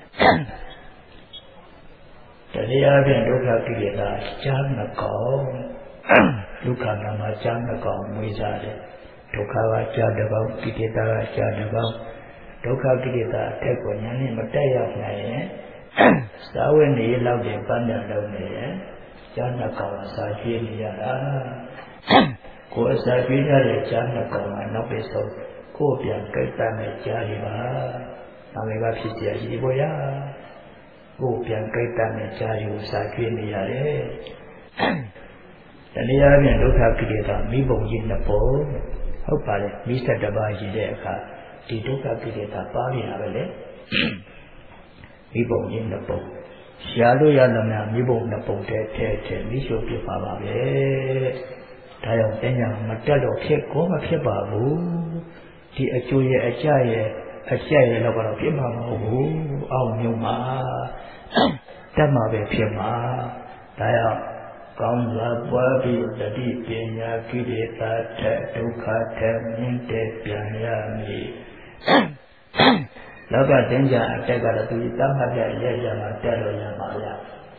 တရားဖြင့်ဒုက္ခကိလေသာကြားနှကောင်ဒုက္ခနာမှာကြားနှကောင်မွေးစားတယ်ဒုက္ခကကြားတစ်ကောင်ကိလေသာကကြားတစ်ကောင်ဒုက္ခကိလေသာအထက်ကိုဉာဏ်နဲ့မတက်ရောက်နိုင်ရင်စာဝတ်နေလောက်တဲ့ပန်းတယ်လုံးနေရဲ့ကျမ်းနှစ်ကောင်အစာကျွေးနေရတာကိုယ်အစာကျွေးရတဲ့ကျမ်းနှစ်ကောင်ကနောက်ပဲဆုံးကိုယ်ပြန်ကြိုက်တတ်တဲ့ကြားရပါ။နောက်လည်းကဖြစ်เสียရှိပေါ်ရကိုယ်ပြန်ကြိုက်တတ်တဲ့ကြားရကိုစာကျွေးနေရတယ်။တနည်းအားဖြင့်ဒုက္ခကိလေသာမိဘုံကြီးနှစ်ပုံဟုတ်ပါလေမိစ္ဆတပါးရှိတဲ့အခါဒီဒုက္ခကိလေသာပါနေတာပဲလေမိဘုံကြီးနှစ်ပုံရှားလို့ရသမျှမိဘုံနှစ်ပုံတည်းထဲထဲမိရှုပြပါပါပဲဒါကြောင့်တင်ညာမတက်တော့ဖြစ်ကိုမဖြစ်ပါဘူးဒီအကျိုးရဲ့အကြရဲ့အကျရဲ့တော့ကတော့ဖြစ်မှာမဟုတ်ဘူးအောက်မြုံမှာတက်မှာပဲဖြစ်မှာဒါကြောင့်ကောင်းစွာပွားပြီးတတိပညာကိလေသာထက်ဒုက္ခထက်မြင့်တဲ့ပြန်ရမည်လောကတင်ကြအတက်ကတော့သူတတ်မှတ်တဲ့ရဲ့ရမှာတက်လို့ရမှာဗျာ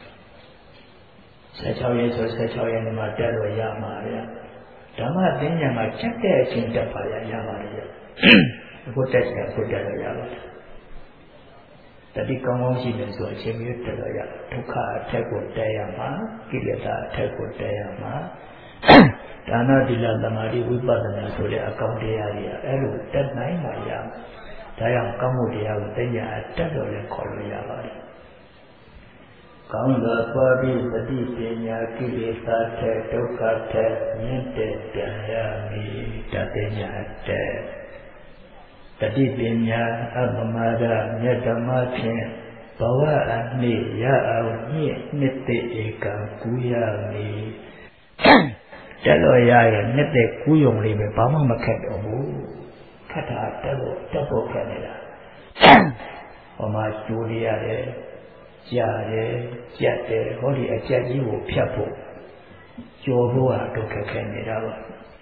ဆယ်၆ရက်ဆိုဆယ်၆ရက်မှာတက်လို့ရမှာဗျာဓမ္မတင်ကြမှာချက်တဲ့အချိန်တက်ပါရရပါတယ်ဗျာအခုတက်တယ်အခုတက်လို့ရပါတယ်တတိကောင်းကောင်းရှိတယ်ဆိုအချိန်မျိုးတက်လို့ရဒုက္ခအထက်ကိုတက်ရမှာကိလေသာအထက်ကိုတက်ရမှာဒါနသီလသမာဓိဝိပဿနာဆိုတဲ့အကောင်းတရားတွေအဲ့လိုတက်နိုင်မှရဒါကြောင့်ကောင်းမှုတရားကိုသိညာတက်လို့လည်းခေါ်လို့ရပါတယ်ကောင်းစွာပွားပြီးတတိပညာကိလေသာထက်ဒုက္ခထက်မြင့်တဲ့ပြန်ရမည်တသိညာတဲ့တတိပညာအပမဒမြတ်ဓမ္မဖြင့်ဘဝအနှစ်ရအောင်ညစ်နှစ်သိဧကံကူရမည်တက်လို့ရရင်နှစ်သိကူးယုံလေးပဲဘာမှမခက်တော့ဘူးခက်တာတက်ဖို့တက်ဖို့ခက်နေတာဟောမှာကျိုးရရတယ်ကြားတယ်ကြက်တယ်ဟောဒီအကြက်ကြီးကိုဖြတ်ဖို့ကြော်ဖို့ဟာဒုက္ခခဲနေတာပါ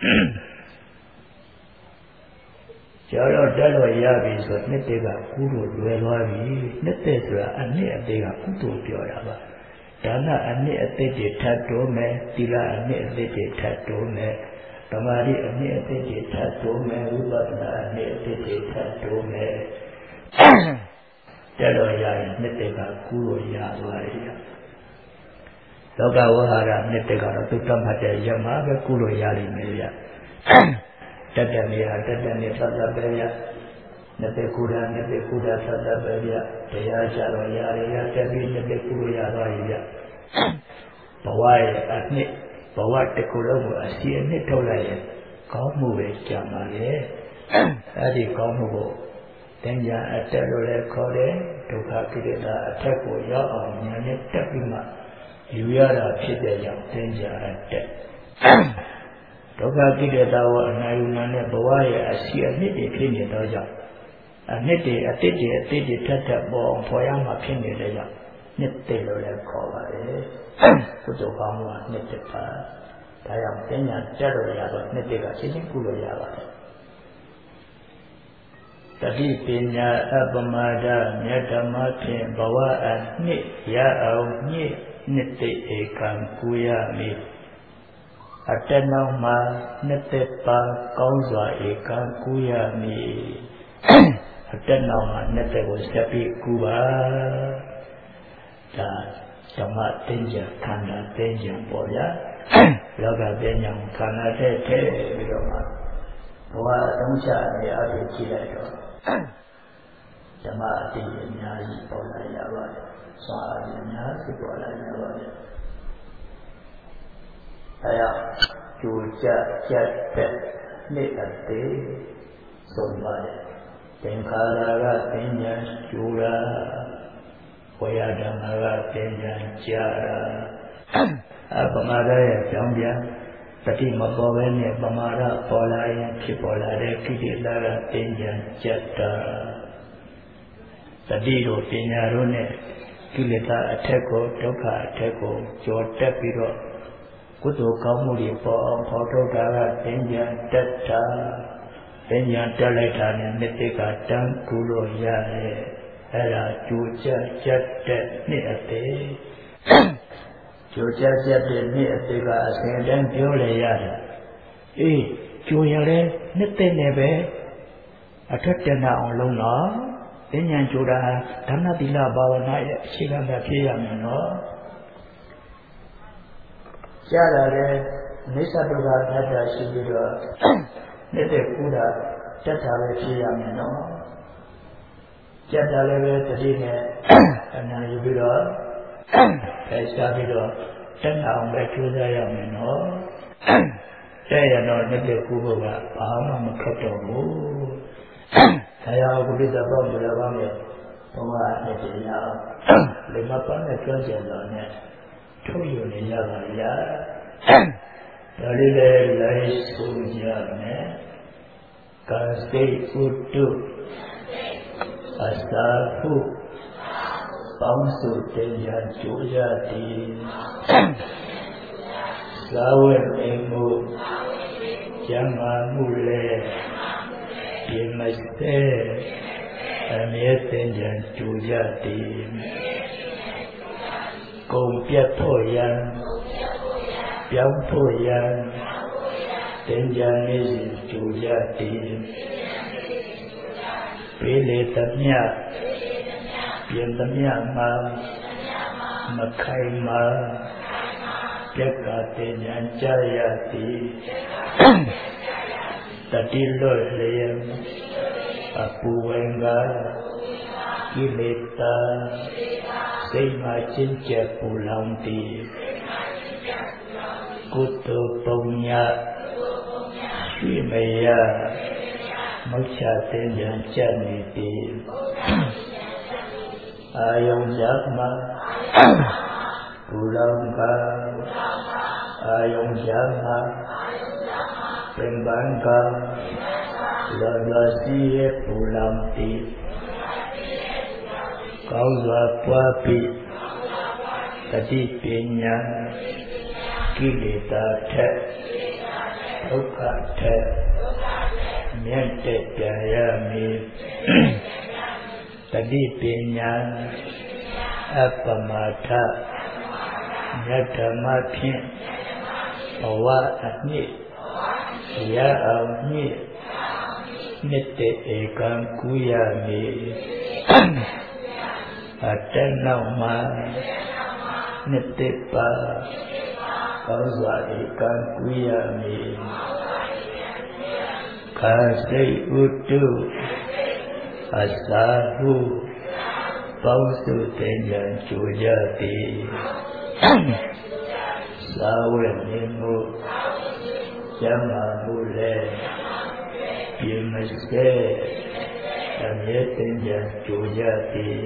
ကျော်တော့တက်လို့ရပြီဆိုနှစ်တည်းကကုသိုလ်လွယ်သွားပြီနှစ်တည်းဆိုတာအနှစ်အသေးကကုသိုလ်ပြောတာပါဒါနအနှစ်အသေးတွေထပ်တိုးမယ်သီလအနှစ်အသေးတွေထပ်တိုးမယ်သမာဓိအနှစ်အသေးတွေထပ်တိုးမယ်ဝိပဿနာအနှစ်အသေးတွေထပ်တိုးမယ်တက်လို့ရရင်နှစ်တည်းကကုသိုလ်ရသွားတယ်လောကဝဟာရနှစ်တည်းကတော့သူတတ်မှတ်တဲ့ရမှာပဲကုသိုလ်ရလိမ့်မယ်ဗျတတ္တမေဟာတတ္တမေသတ္တပေယနတေကုရနတေကုရသတ္တပေယတရားကြတော့ရရရတက်ပြီးနတေကုရရသွားရည်ဘဝရဲ့အနှစ်ဘဝတစ်ခုလုံးကိုအစီအနှစ်ထုတ်လိုက်ရင်ကောင်းမှုပဲကြံပါလေအဲ့ဒီကောင်းမှုကိုတင်ညာအတက်လို့လည်းခေါ်တယ်ဒုက္ခကိလေသာအထက်ကိုရောက်အောင်ဉာဏ်နဲ့တက်ပြီးမှယူရတာဖြစ်တဲ့ကြောင့်တင်ညာအတက်ဒုက္ခကိလေသာဝအနာယုဏနဲ့ဘဝရဲ့အစီအနှစ်တွေဖြစ်နေတော့ကြောင့်အနှစ်တွေအတိတ်တွေအတိတ်တွေထပ်ထပ်ပေါ်အောင်ဖော်ရမှာဖြစ်နေတဲ့ကြောင့်နှစ်တည်းလို့လည်းခေါ်ပါတယ်ကုသိုလ်ကောင်းမှုကနှစ်တည်းပါဒါကြောင့်တင်ညာတက်လို့ရတော့နှစ်တည်းကချင်းချင်းကုလို့ရပါတယ်တတိပညာအပမဒမြတ်ဓမ္မဖြင့်ဘဝအနှစ်ရအောင်ညစ်နှစ်သိဧကံကူရမည်အတ္တနောက်မှာနှစ်သက်ပါကောင်းစွာဧကံကူရမည်အတ္တနောက်မှာနှစ်သက်ကိုဆက်ပြီးကူပါဒါဓမ္မတင်ကြခန္ဓာတင်ကြပေါ့ဗျာလောကတင်ကြခန္ဓာတဲ့ထဲပြီးတော့မှဘဝအသုံးချနေအဖြစ်ကြည့်လိုက်တော့ဓမ္မအတိအများကြီးပေါ်လာရပါတယ်။စွာအတိအများကြီးပေါ်လာရပါတယ်။အဲဒါကျိုးကြကြက်တဲ့နေ့အသေးဆုံးပါတယ်။သင်္ခါရကပညာကျိုးတာဝေယဓမ္မကပညာကြာတာအပမဒရဲ့ကြောင့်ပြန်တတိမပေါ်ပဲနဲ့ပမာဒပေါ်လာရင်ဖြစ်ပေါ်လာတဲ့ကိလေသာကပညာကြက်တာတတိတို့ပညာတို့နဲ့ကိလေသာအထက်ကိုဒုက္ခအထက်ကိုကျော်တက်ပြီးတော့ကုသိုလ်ကောင်းမှုတွေပေါ်အောင်ခေါ်ထုတ်တာကပညာတက်တာပညာတက်လိုက်တာနဲ့နှစ်သိကတန်းကူလို့ရတယ်အဲ့ဒါကြိုကြကြက်တဲ့နှစ်အသေးကျိုးကြကြတဲ့နေ့အသေးကအစဉ်တန်းပြောလေရတယ်အေးကျိုးရလဲနှစ်သိနဲ့ပဲအထက်တနာအောင်လုံးတော့ဉာဏ်ကြိုတာဒါနသီလဘာဝနာရဲ့အခြေခံပဲဖြစ်ရမယ်နော်ကြားရတယ်အိစ္ဆဒုက္ခအနတ္တရှိပြီးတော့နေတဲ့ကုတာတက်တာပဲဖြစ်ရမယ်နော်ကြက်တာလည်းပဲတတိနဲ့အနာယူပြီးတော့ဖယ်ရှားပြီးတော့တက်အောင်ပဲကြိုးစားရမယ်နော်တဲ့ရတော့နေတဲ့ကုဘကဘာမှမခက်တော့ဘူးဒါကြောင့်ကုသဘောပြရပါမယ်ဘုရားနဲ့တရားလေမပန်းနဲ့ကျွမ်းကျင်တော်နဲ့ထုတ်ယူနေရပါလားဒါလေးလည်းလိုက်ဆိုကြမယ်ကာစိတ်ဥတုအစာဟုပေါင်းစုတရားကြိုးရသည်သာဝေအိမ်မှုကျမ်းမာမှုလည်းဒီမစတဲ့အမြဲတမ်းကြိုးရသည်ကုန်ပြတ်ဖို့ရန်ပြောင်းဖို့ရန်တင်ကြနေစဉ်ကြိုးရသည်ပေးလေသမျှပြင်သမျှမှာမခိုင်မာပြက်ကတင်ညာကြရသည်တတိလွတ်လျက်အပူဝင်ကကိလေသာစိတ်မှာချင်းကျက်ပူလောင်သည်ကုသိုလ်ပုံညာရှိမရမောချတင်ညာကြနေသည်အာယုံကြမှာပူလောင်ကအာယုံကြမှာပင်ပန်းကလောလောစီရဲ့ပူလောင်သည်ကောင်းစွာပွားပြီးတတိပညာကိလေသာထက်ဒုက္ခထက်မြတ်တဲ့ပြန်ရမည်တတိပညာအပမထမြတ်ဓမ္မဖြင့်ဘဝအနှစ်ရအောင်မြင့်မြတ်တဲ့ဧကံကူရမည်အတ္တနောက်မှာနှစ်သက်ပါကောင်းစွာဧကံကူရမည်ခါစိတ်ဥတုအစာဟုပေါင်းစုတဲ့ဉာဏ်ကြိုကြသည်သာဝေနေမှုကျမ်းမာမှုလည်းပြမစဲအမြဲတမ်းကြိုကြသည်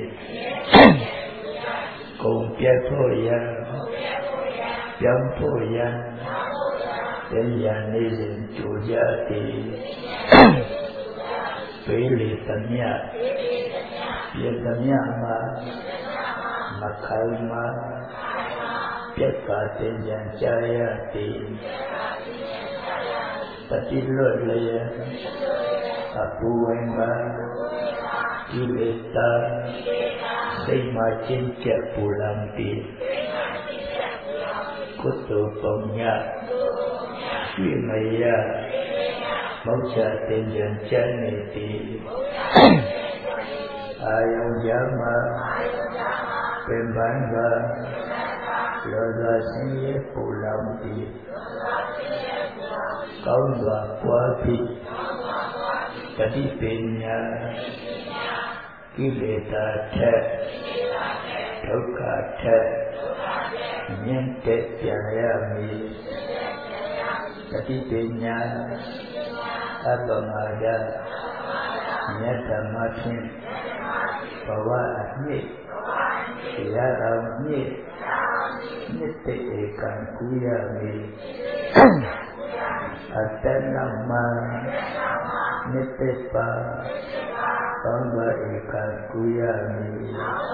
ကုန်ပြတ်ဖို့ရန်ပြောင်းဖို့ရန်တရားနေစဉ်ကြိုကြသည်ပေးလေသမျှပြသမျှမှာမခိုင်မာပြတ်ပါတင်ကြကြရသည်တတိလွတ်လျက်အပူဝင်ပါကိလေသာစိတ်မှာချင်းကျက်ပူလောင်သည်ကုသိုလ်ပုံညာရှိမရမောချတင်ကြကြနေသည်အာယုံကြမှာပင်ပန်းကလောသာစီရဲ့ပူလောင်သည်ကောင်းစွာပွားပြီးတတိပညာကိလေသာထက်ဒုက္ခထက်မြင့်တဲ့ပြန်ရမည်တတိပညာအပ္ပမဒမြတ်ဓမ္မဖြင့်ဘဝအနှစ်ရအောင်မြင့်မြင့်တဲ့ဧကံကူရမည်အတ္တနောက်မှာမြင့်တဲ့ပါကောင်းစွာဧကံကူရမည်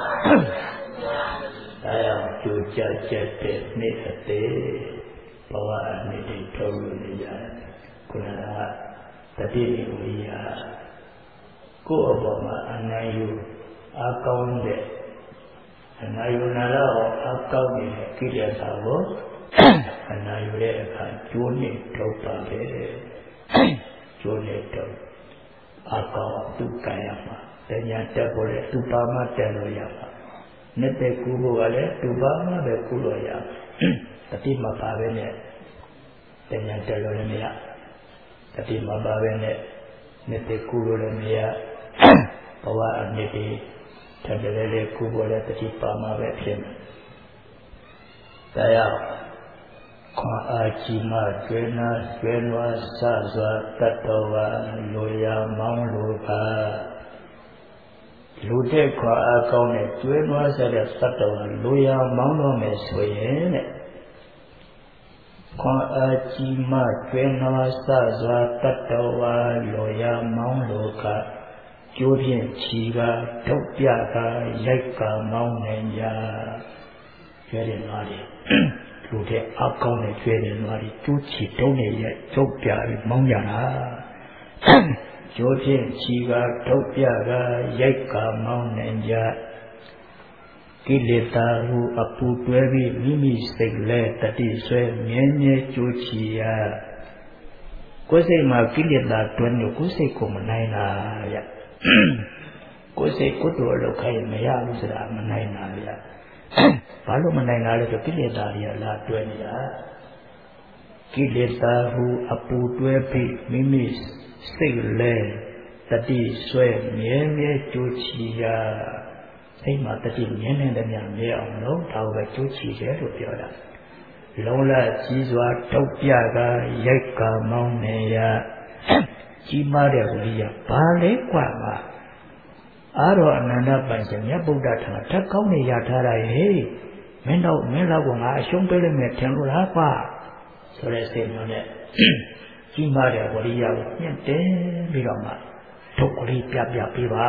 ဒါကြောင့်ကြိုးကြချက်တဲ့နေ့အသေးဘဝအနှစ်တွေထုတ်လို့နေကြတယ်ခုနကတတိယဝိယကိုယ့်အပေါ်မှာအနိုင်ယူအကောင်းတဲ့အနိုင်ယူနာတော့အကောင်းတဲ့ကိလေသာကိုအနိုင်ယူတဲ့အခါကျိုးနဲ့ထုတ်ပါတယ်ကျိုးနဲ့ထုတ်အကောင်းသူကံရမှာတတရားတက်ဖို့လေသူပါမတက်လို့ရပါနှစ်သက်ကူဖို့ကလည်းသူပါမပဲကူလို့ရတတိမပါပဲနဲ့တရားတက်လို့လည်းမရတတိမပါပဲနဲ့နှစ်သက်ကူလို့လည်းမရဘဝအနစ်တွေထပ်တယ်လေကူဖို့လည်းတတိပါမပဲဖြစ်မယ်တရားခွန်အားကြီးမှကျွေးနာကျွေးနွားစစွာတတ်တော်ဝါလိုရာမောင်းလိုပါလူတဲ့ခွန်အားကောင်းတဲ့ကျွေးနွားဆက်တဲ့တတ်တော်ဝါလိုရာမောင်းတော့မယ်ဆိုရင်တဲ့ခွန်အားကြီးမှကျွေးနွားစစွာတတ်တော်ဝါလိုရာမောင်းလိုကကျိုးဖြင့်ချီကထုတ်ပြကရိုက်ကမောင်းနိုင်ကြကျွဲတယ်လားဒီလူတဲ့အကောင်းနဲ့ကျွဲတယ်လားဒီကျိုးချီတုံးနေရဲ့ထုတ်ပြပြီးမောင်းကြတာကျိုးဖြင့်ချီကထုတ်ပြကရိုက်ကမောင်းနိုင်ကြကိလေသာဟုအပူတွဲပြီးမိမိစိတ်လဲတတိဆွဲမြဲမြဲကျိုးချီရကိုယ်စိတ်မှာကိလေသာတွဲလို့ကိုယ်စိတ်ကိုမနိုင်တာဗျကိုယ်စိတ်ကိုယ်တော်လောက်ခိုင်းမရဘူးဆိုတာမနိုင်တာဗျဘာလို့မနိုင်တာလဲဆိုကိလေသာတွေကလာတွဲနေတာကိလေသာဟုအပူတွဲပြီးမိမိစိတ်လဲတတိဆွဲမြဲမြဲကြိုးချီရစိတ်မှာတတိမြဲမြဲတည်းများမြဲအောင်လို့ဒါကိုပဲကြိုးချီတယ်လို့ပြောတာလုံးလကြီးစွာထုတ်ပြကရိုက်ကမောင်းနေရကြီးမားတဲ့ဝိရိယဘာလဲกว่าမှာအားတော်အနန္တပိုင်ရှင်မြတ်ဗုဒ္ဓထာထက်ကောင်းနေရထားတာဟေးမင်းတော့မင်းတော့ကငါအရှုံးပေးလိုက်မယ်ထင်လို့လားကွာဆိုတဲ့စိတ်မျိုးနဲ့ကြီးမားတဲ့ဝိရိယကိုညှက်တယ်ပြီးတော့မှထုတ်ကလေးပြပြပေးပါ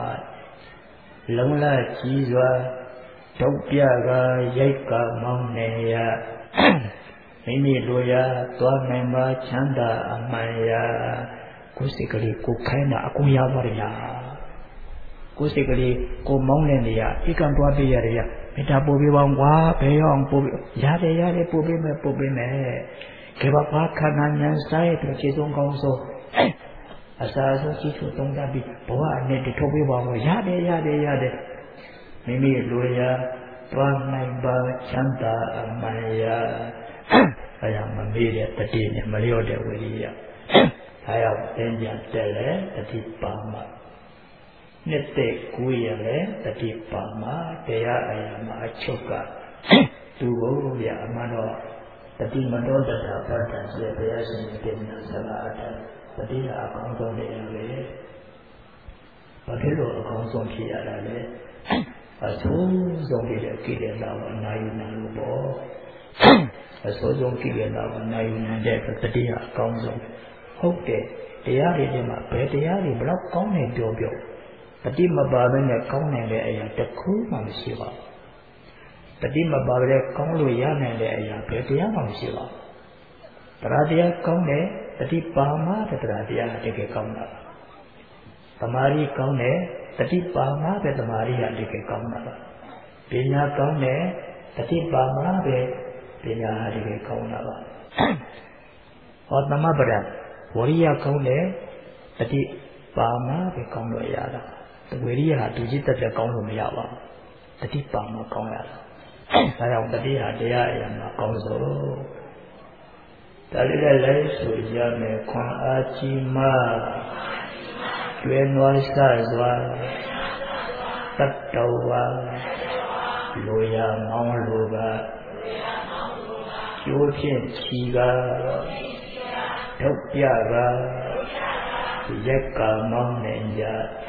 လုံးလကြီးစွာထုတ်ပြကရိုက်ကမောင်းနေရမိမိလိုရာသွားနိုင်ပါချမ်းသာအမှန်ရာကိုယ်စိတ်ကလေးကိုခိုင်းတာအကုန်ရပါတယ်လားကိုယ်စိတ်ကလေးကိုမောင်းတဲ့နေရာဧကံတွားပေးရတယ်ရမေတ္တာပို့ပေးပါကွာဘယ်အောင်ပို့ရတယ်ရတယ်ပို့ပေးမယ်ပို့ပေးမယ်ခေဘပါခဏဉာဏ်ဆိုင်တဲ့ခြေဆုံးကောင်းဆုံးအစာဆုံးကြည့်ဆိုသုံးသပ်ပြီးဘဝအနှစ်တထုတ်ပေးပါကွာရတယ်ရတယ်ရတယ်မိမိလိုရာသွားနိုင်ပါချမ်းသာအမှန်ရာအဲဒါမမေ့တဲ့တတိနဲ့မလျော့တဲ့ဝိရိယအဲဒါသင်ပြန်တက်လဲတတိပါမှာနှစ်သက်ကူးရလဲတတိပါမှာတရားအရာမှာအချုပ်ကသူ့ကိုရအမှန်တော့တတိမတော်တတာပဋ္ဌာန်ဆိုတဲ့ဘုရားရှင်ရဲ့ပြညာစကားအတိုင်းတတိကအကောင်းဆုံးတဲ့လေဘာဖြစ်လို့အကောင်းဆုံးဖြစ်ရတာလဲအဆိုးဆုံးတဲ့ကိလေသာကိုအနာယူနိုင်လို့ပေါ့အဆိုးဆုံးကိလေသာကိုအနာယူနိုင်တဲ့တတိကအကောင်းဆုံးဟုတ်တယ်တရားတွေထဲမှာဘယ်တရားတွေဘလောက်ကောင်းနေပြောပြောတတိမပါဘဲနဲ့ကောင်းနိုင်တဲ့အရာတစ်ခုမှမရှိပါဘူးတတိမပါဘဲကောင်းလို့ရနိုင်တဲ့အရာဘယ်တရားမှမရှိပါဘူးတရားတရားကောင်းတယ်တတိပါမှတရားတရားတကယ်ကောင်းတာသမာဓိကောင်းတယ်တတိပါမှပဲသမာဓိကတကယ်ကောင်းတာပါပညာကောင်းတယ်တတိပါမှပဲပညာတကယ်ကောင်းတာပါဟောသမပဒဝရိယကောင်းတယ်တတိပါမှပဲကောင်းလို့ရတာဝိရိယဟာသူကြီးတက်တက်ကောင်းလို့မရပါဘူးတတိပါမှကောင်းရတာဒါကြောင့်တတိဟာတရားအရာမှာကောင်းစို့ဒါလေးလည်းလဲဆိုရမယ်ခွန်အားကြီးမှကျွဲနွားစစွာတတ်တော်ဝါလိုရာမောင်းလိုပါကျိုးဖြင့်ချီကထုတ်ပြကရက်ကမောင်းနေကြ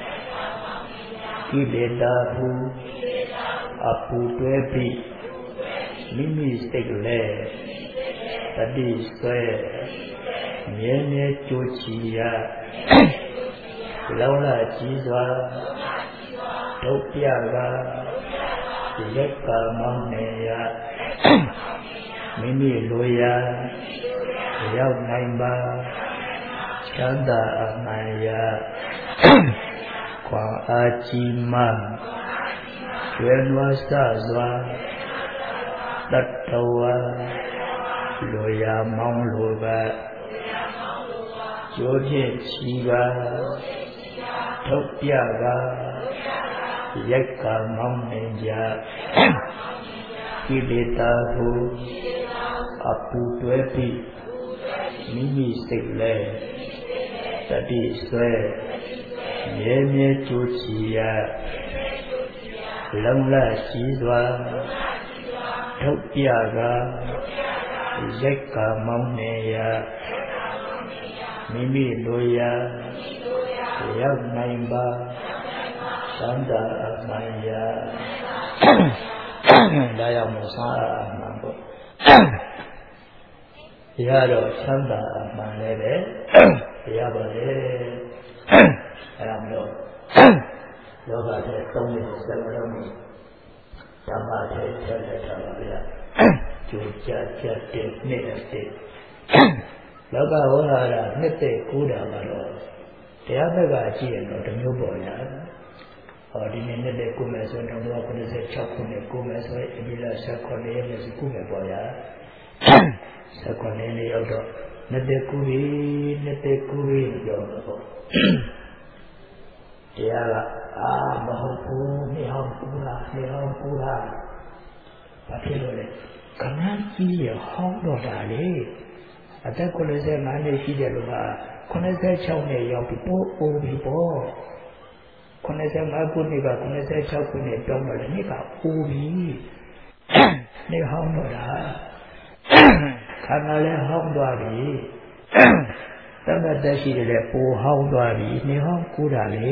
ကိလေသာဟုအပူတွဲပြီးမိမိစိတ်လဲတတိဆွဲမြဲမြဲကြိုးချီရလောလာကြီးစွာထုတ်ပြကရက်ကမောင်းနေရမိမိလိုရာရောက်နိုင်ပါချမ်းသာအမှန်ရာခွန်အားကြီးမှကျွဲနွားစစွာတတ်တော်ဝါလိုရာမောင်းလိုပါကျိုးဖြင့်ချီပါထုတ်ပြကရိုက်ကမောင်းနေကြကိလေသာဟုအပူတွဲပြီးမိမိစိတ်လဲတတိဆွဲမြဲမြဲကြိုးချီရလုံလရှိစွာထုတ်ပြကရိုက်ကမောင်းနေရမိမိလိုရာရောက်နိုင်ပါသံသာအမှန်ရာဒါရောက်မှသာအမှန်ပေါ့ရတော့သံသာအမှန်လည်းပဲရပါလေအဲ့ဒါမလို့လောကထဲသုံးနေတဲ့စကားလုံးဓမ္မထဲထည့်လိုက်တာပါဗျာကျိုးကြကြတဲ့နှစ်တဲ့လောကဝဟာရနှစ်တဲ့ကိုးတာကတော့တရားဘက်ကကြည့်ရင်တော့တစ်မျိုးပေါ်လာဟောဒီနေ့နှစ်တဲ့ကိုးမယ်ဆိုတော့တော့၉၆ခုနှစ်ကိုးမယ်ဆိုရင်အမိလာ၁၉ရက်နဲ့ကိုးမယ်ပေါ်ရ၁၉နှစ်ရောက်တော့နှစ်တဲ့ကိုးပြီးနှစ်တဲ့ကိုးပြီးပြောတော့ပေါ့တရားကအာမဟုတ်ဘူးနေဟောင်းကူလားနေဟောင်းကူလားဘာဖြစ်လို့လဲခဏကြီးရဟောင်းတော့တာလေအသက်၉၅နှစ်ရှိတဲ့လူက၉၆နှစ်ရောက်ပြီးပိုးအိုးပြီးပေါ့၉၅ခုနှစ်က၉၆ခုနှစ်တောင်းတော့လည်းနေ့ကအိုးပြီးနေဟောင်းတော့တာခန္ဓာလည်းဟောင်းသွားပြီတတ်တတ်ရှိတယ်လေပိုဟောင်းသွားပြီနေဟောင်းကူတာလေ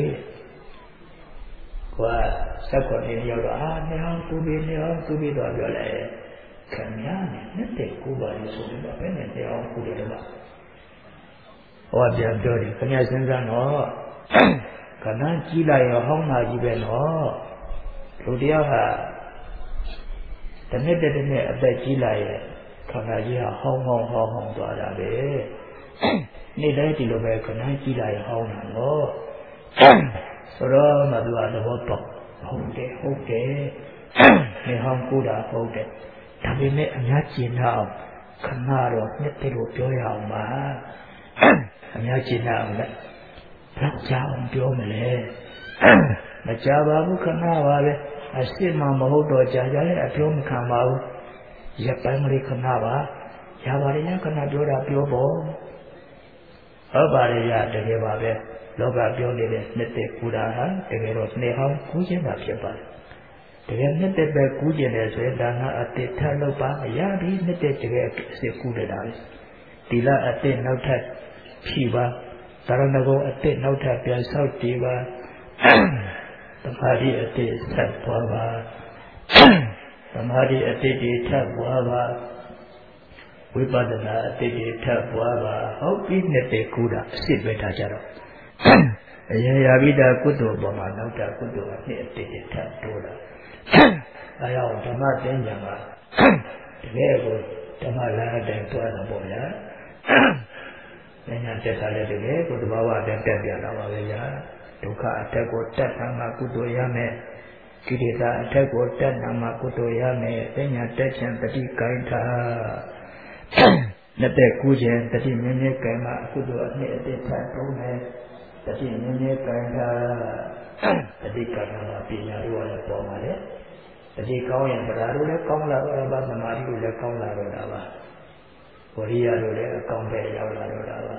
ကွာစက်ခေါ်နေရောက်တော့အာနေဟောင်းကူပြီးနေဟောင်းကူပြီးတော့ပြောလိုက်ခင်ဗျားနဲ့နှစ်တဲ့ကူပါလို့ဆိုပြီးတော့ဘယ်နဲ့နေဟောင်းကူတယ်လဲဟောပြန်ပြောတယ်ခင်ဗျားစဉ်းစားတော့ခဏကြည့်လိုက်ရောဟောင်းလာကြီးပဲနော်လူတယောက်ဟာတနေ့တနေ့အသက်ကြီးလာရဲ့ခန္ဓာကြီးဟာဟောင်းဟောင်းဟောင်းဟောင်းသွားတာပဲနေ့တိုင်းဒီလိုပဲခဏကြည့်လိုက်ဟောင်းတာနော်ဆိုတော့မသူကသဘောပေါက်ဟုတ်တယ်ဟုတ်တယ်နေဟောင်းကိုတာဟုတ်တယ်ဒါပေမဲ့အများကျင်တော့ခဏတော့နှစ်တည်းလို့ပြောရအောင်ပါအများကျင်တော့လည်းဘယ်ကြောင်ပြောမလဲမကြပါဘူးခဏပါပဲအစ်စ်မှမဟုတ်တော့ကြာကြာလည်းအပြောမခံပါဘူးရပ်ပိုင်းမလေးခဏပါရပါတယ်ရခဏပြောတာပြောပေါ့ဟုတ်ပါတယ်ရတကယ်ပါပဲလောကပြောနေတဲ့နှစ်သက်ကူတာဟာတကယ်တော့နေဟောင်းကူးခြင်းတာဖြစ်ပါတယ်တကယ်နှစ်သက်ပဲကူးခြင်းတယ်ဆိုရင်ဒါကအတိတ်ထလောက်ပါရပြီနှစ်သက်တကယ်အစစ်ကူးတယ်ဒါပဲဒီလအတိတ်နောက်ထပ်ဖြီပါသရဏဂုံအတိတ်နောက်ထပ်ပြန်ဆောက်တည်ပါသမာဓိအတိတ်ဆက်ပွားပါသမာဓိအတိတ်တွေထပ်ပွားပါဝိပဿနာအတိတ်တွေထပ်ပွားပါဟုတ်ပြီနှစ်သက်ကူးတာအစစ်ပဲထားကြတော့အရင်ရာဘိတာကုသိုလ်ပေါ်မှာနောက်တာကုသိုလ်အနှစ်အတိတ်ထပ်တိုးတာအဲကြောင့်ဓမ္မသင်္ကြန်ကတကယ်ကိုဓမ္မလမ်းအတိုင်းတွားတာပေါ့ဗျာဉာဏ်တက်တာလည်းတကယ်ကိုသဘာဝအတိုင်းတက်ပြတာပါပဲဗျာဒုက္ခအထက်ကိုတက်တာမှကုသိုလ်ရမယ်ကိလေသာအထက်ကိုတက်တာမှကုသိုလ်ရမယ်ပညာတက်ခြင်းတတိကိုင်းတာလက်တဲ့ကူးခြင်းတတိမြင်းမြဲကံမှာအကုသိုလ်အနှစ်အတိတ်ထပ်တိုးမယ်တတိမြင်းမြဲကံတာတတိကံမှာပညာတို့လည်းပေါ်ပါလေတတိကောင်းရင်ဗราတို့လည်းကောင်းလာတော့ပါသမာဓိတို့လည်းကောင်းလာတော့တာပါဝရိယတို့လည်းအကောင်းပဲရောက်လာတော့တာပါ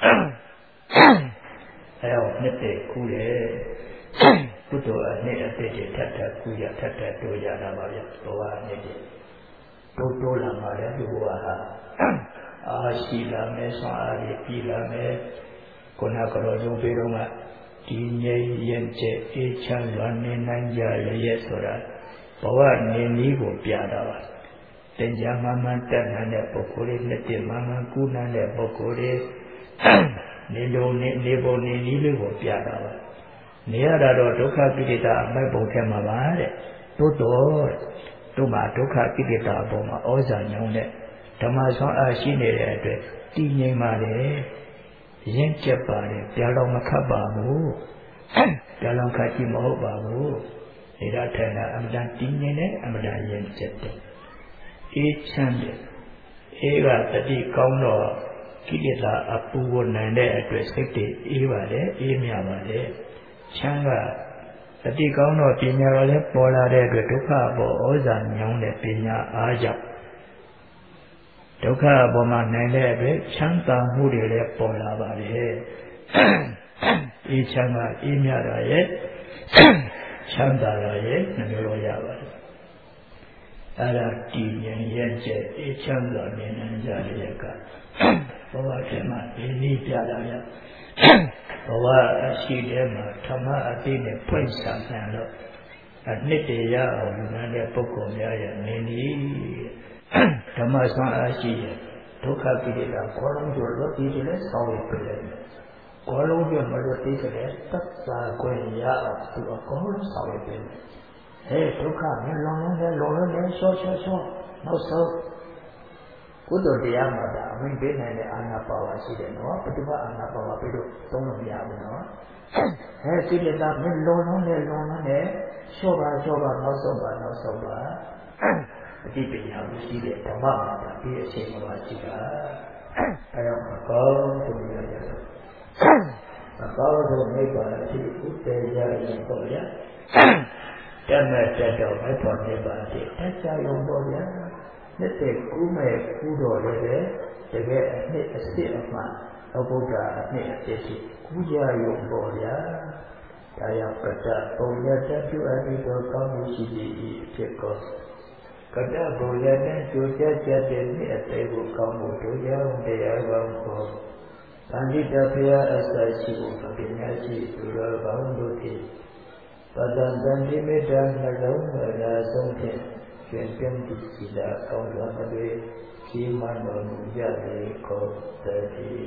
အဲတော့နှစ်တဲ့ကူးတယ်ကုသိုလ်အနှစ်အတိတ်ထပ်ထပ်ကူးရထပ်ထပ်တိုးရတာပါဗျဘဝနှစ်တဲ့တိုးတိုးလာမှလည်းဒီဘဝဟာအာရှိလာမယ်ဆွမ်းအားရပြည်လာမယ်ခုနကတော့ရုပ်ပေတော့ကဒီငြိမ်းရင်ကျဲအေးချမ်းလွန်နေနိုင်ကြရဲ့ဆိုတာဘဝနေနည်းကိုပြတာပါတင်ကြမှမှန်တက်နိုင်တဲ့ပုဂ္ဂိုလ်တွေနှစ်တည်းမှမှန်ကူးနိုင်တဲ့ပုဂ္ဂိုလ်တွေနေလုံးနေနေပုံနေနည်းလေးကိုပြတာပါနေရတာတော့ဒုက္ခကိလေသာအမိုက်ပုံထဲမှာပါတဲ့တိုးတော့တို့မှာဒုက္ခကိလေသာအပေါ်မှာဩဇာညောင်းတဲ့ဓမ္မဆောင်အားရှိနေတဲ့အတွက်တည်ငြိမ်ပါလေရင့်ကျက်ပါတယ်ပြာလောင်မခတ်ပါဘူးပြာလောင်ခတ်ကြည့်မဟုတ်ပါဘူးနေရထိုင်တာအမှန်တန်တည်ငြိမ်တဲ့အမှန်တန်ရင့်ကျက်တယ်အေးချမ်းတယ်အေးကတတိကောင်းတော့ကိလေသာအပူကိုနိုင်တဲ့အတွက်စိတ်တွေအေးပါလေအေးမြပါလေချမ်းကတတိကောင်းတော့ပညာတော်လည်းပေါ်လာတဲ့အတွက်ဒုက္ခအပေါ်ဩဇာညောင်းတဲ့ပညာအားကြောင့်ဒုက္ခအပေါ်မှာနိုင်တဲ့အတွက်ချမ်းသာမှုတွေလည်းပေါ်လာပါတယ်အေးချမ်းသာအေးမြတာရဲ့ချမ်းသာတာရဲ့နှမျိုးလို့ရပါတယ်အဲ့ဒါတည်ရင်ရဲ့ကျက်အေးချမ်းသာနေနိုင်ကြတဲ့ကဘဝထဲမှာဒီနည်းပြလာရဘဝအရှိတဲ့မှာဓမ္မအသိနဲ့ဖွင့်ဆံနိုင်လို့အနှစ်တရအောင်လူနာတဲ့ပုဂ္ဂိုလ်များရဲ့နေနည်းဓမ္မဆွမ်းအားရှိရဲ့ဒုက္ခကိလေသာဘောလုံးကျော်လို့ဒီလိုလဲဆောင်းရပြတယ်ဘောလုံးကျော်မလို့သိကြတယ်တတ်စာခွင့်ရအောင်သူအကုန်လုံးဆောင်းရပြတယ်ဟဲ့ဒုက္ခမလွန်လုံးနဲ့လွန်လုံးနဲ့ရှော့ရှော့ရှော့နောက်ဆုံးကုသိုလ်တရားမှာဒါအမိန့်ပေးနိုင်တဲ့အာနာပါဝါရှိတယ်နော်ပฏิပတ်အာနာပါဝါပြီးတော့သုံးလို့မရဘူးနော်ဟဲ့စိတ္တသာမလွန်လုံးနဲ့လွန်လုံးနဲ့ရှော့ပါရှော့ပါနောက်ဆုံးပါနောက်ဆုံးပါအတိပညာရှိတဲ့ဓမ္မမှာဒီအချိန်မှာရှိတာအဲတော့အကောင်းဆုံးရရအကောင်းဆုံးမိဘအဖြစ်ဥတ္တေရရင်ပေါ့ဗျာတတ်မဲ့တတ်တော့မဲ့တော်နေပါစေတတ်ကြရုံပေါ့ဗျာနှစ်သက်ကူးမဲ့ကူးတော်လည်းပဲတကယ်အနှစ်အစ်စ်အမှအဘုဒ္ဓအနှစ်အစ်စ်ကူးကြရုံပေါ့ဗျာဒါရောက်ကတပုံရတတ်ပြုအပ်ပြီးတော့ကောင်းမှုရှိသည်ဖြစ်ကောကတဘုံရတဲ့ကျိုးကြကြတဲ့နေ့အသေးကိုကောင်းမှုတို့ရောတရားကောင်းကိုသံဃိတဖျားအစရှိဖို့ပညာရှိသူတော်ကောင်းတို့ဖြင့်ပဒံတန်တိမေတ္တာနှလုံးရာဆုံးဖြင့်ရှင်ပြင်းတိစီတာကောင်းစွာမတွေရှိမှန်တော်မူကြလေကိုတည်း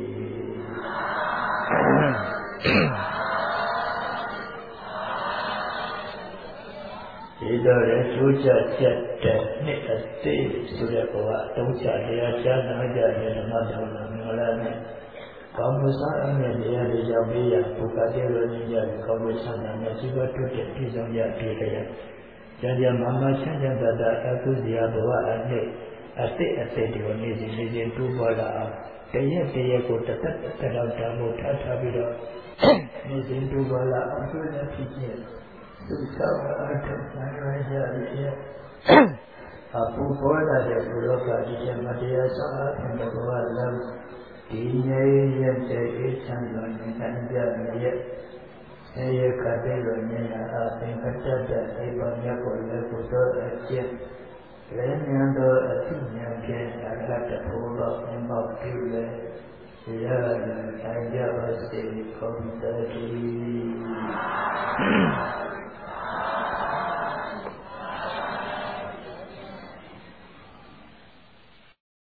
ဒီတော့လည်းကျိုးကြချက်တဲ့နှစ်အသေးဆိုတဲ့ဘဝတုံးချတရားချမ်းသာကြတဲ့ဓမ္မတော်နာမလားနဲ့ကောင်းမှုစားအမြဲတရားတွေကြောင့်ပြရဘုရားတရားတော်ကြီးကြကောင်းမှုချမ်းသာနဲ့ရှိပါထွတ်တဲ့ပြည်ဆောင်ရပြည်ကြရကြကြမမချမ်းချမ်းသာသာအကုသရာဘဝအနှစ်အတိအစိတ်တွေနေစဉ်နေစဉ်တူပေါ်လာအောင်တရက်တရက်ကိုတသက်တတော်တမှုထားထားပြီးတော့နေစဉ်တူပေါ်လာအောင်ဆိုတဲ့ဖြစ်ဖြစ်သူဆောက်အထုနိုင်ရကြရဲ့အပူပေါ်လာတဲ့ဘုလောကကြီးရဲ့မတရားဆောက်အထုတဲ့ဘဝလမ်းဒီငြိမ်းရဲ့အေးချမ်းစွာနေနိုင်ကြရဲ့ဆေရကတဲ့လိုဉာဏ်အားဖြင့်အတ္တတဲ့အိဗမြတ်ကိုလည်းကိုတော်အကျင့်လည်းဉာဏ်တော်အသိဉာဏ်ဖြင့်အရဟတဘုရားမြတ်မောပြုလေရရနိုင်ကြပါစေကုန်သတည်း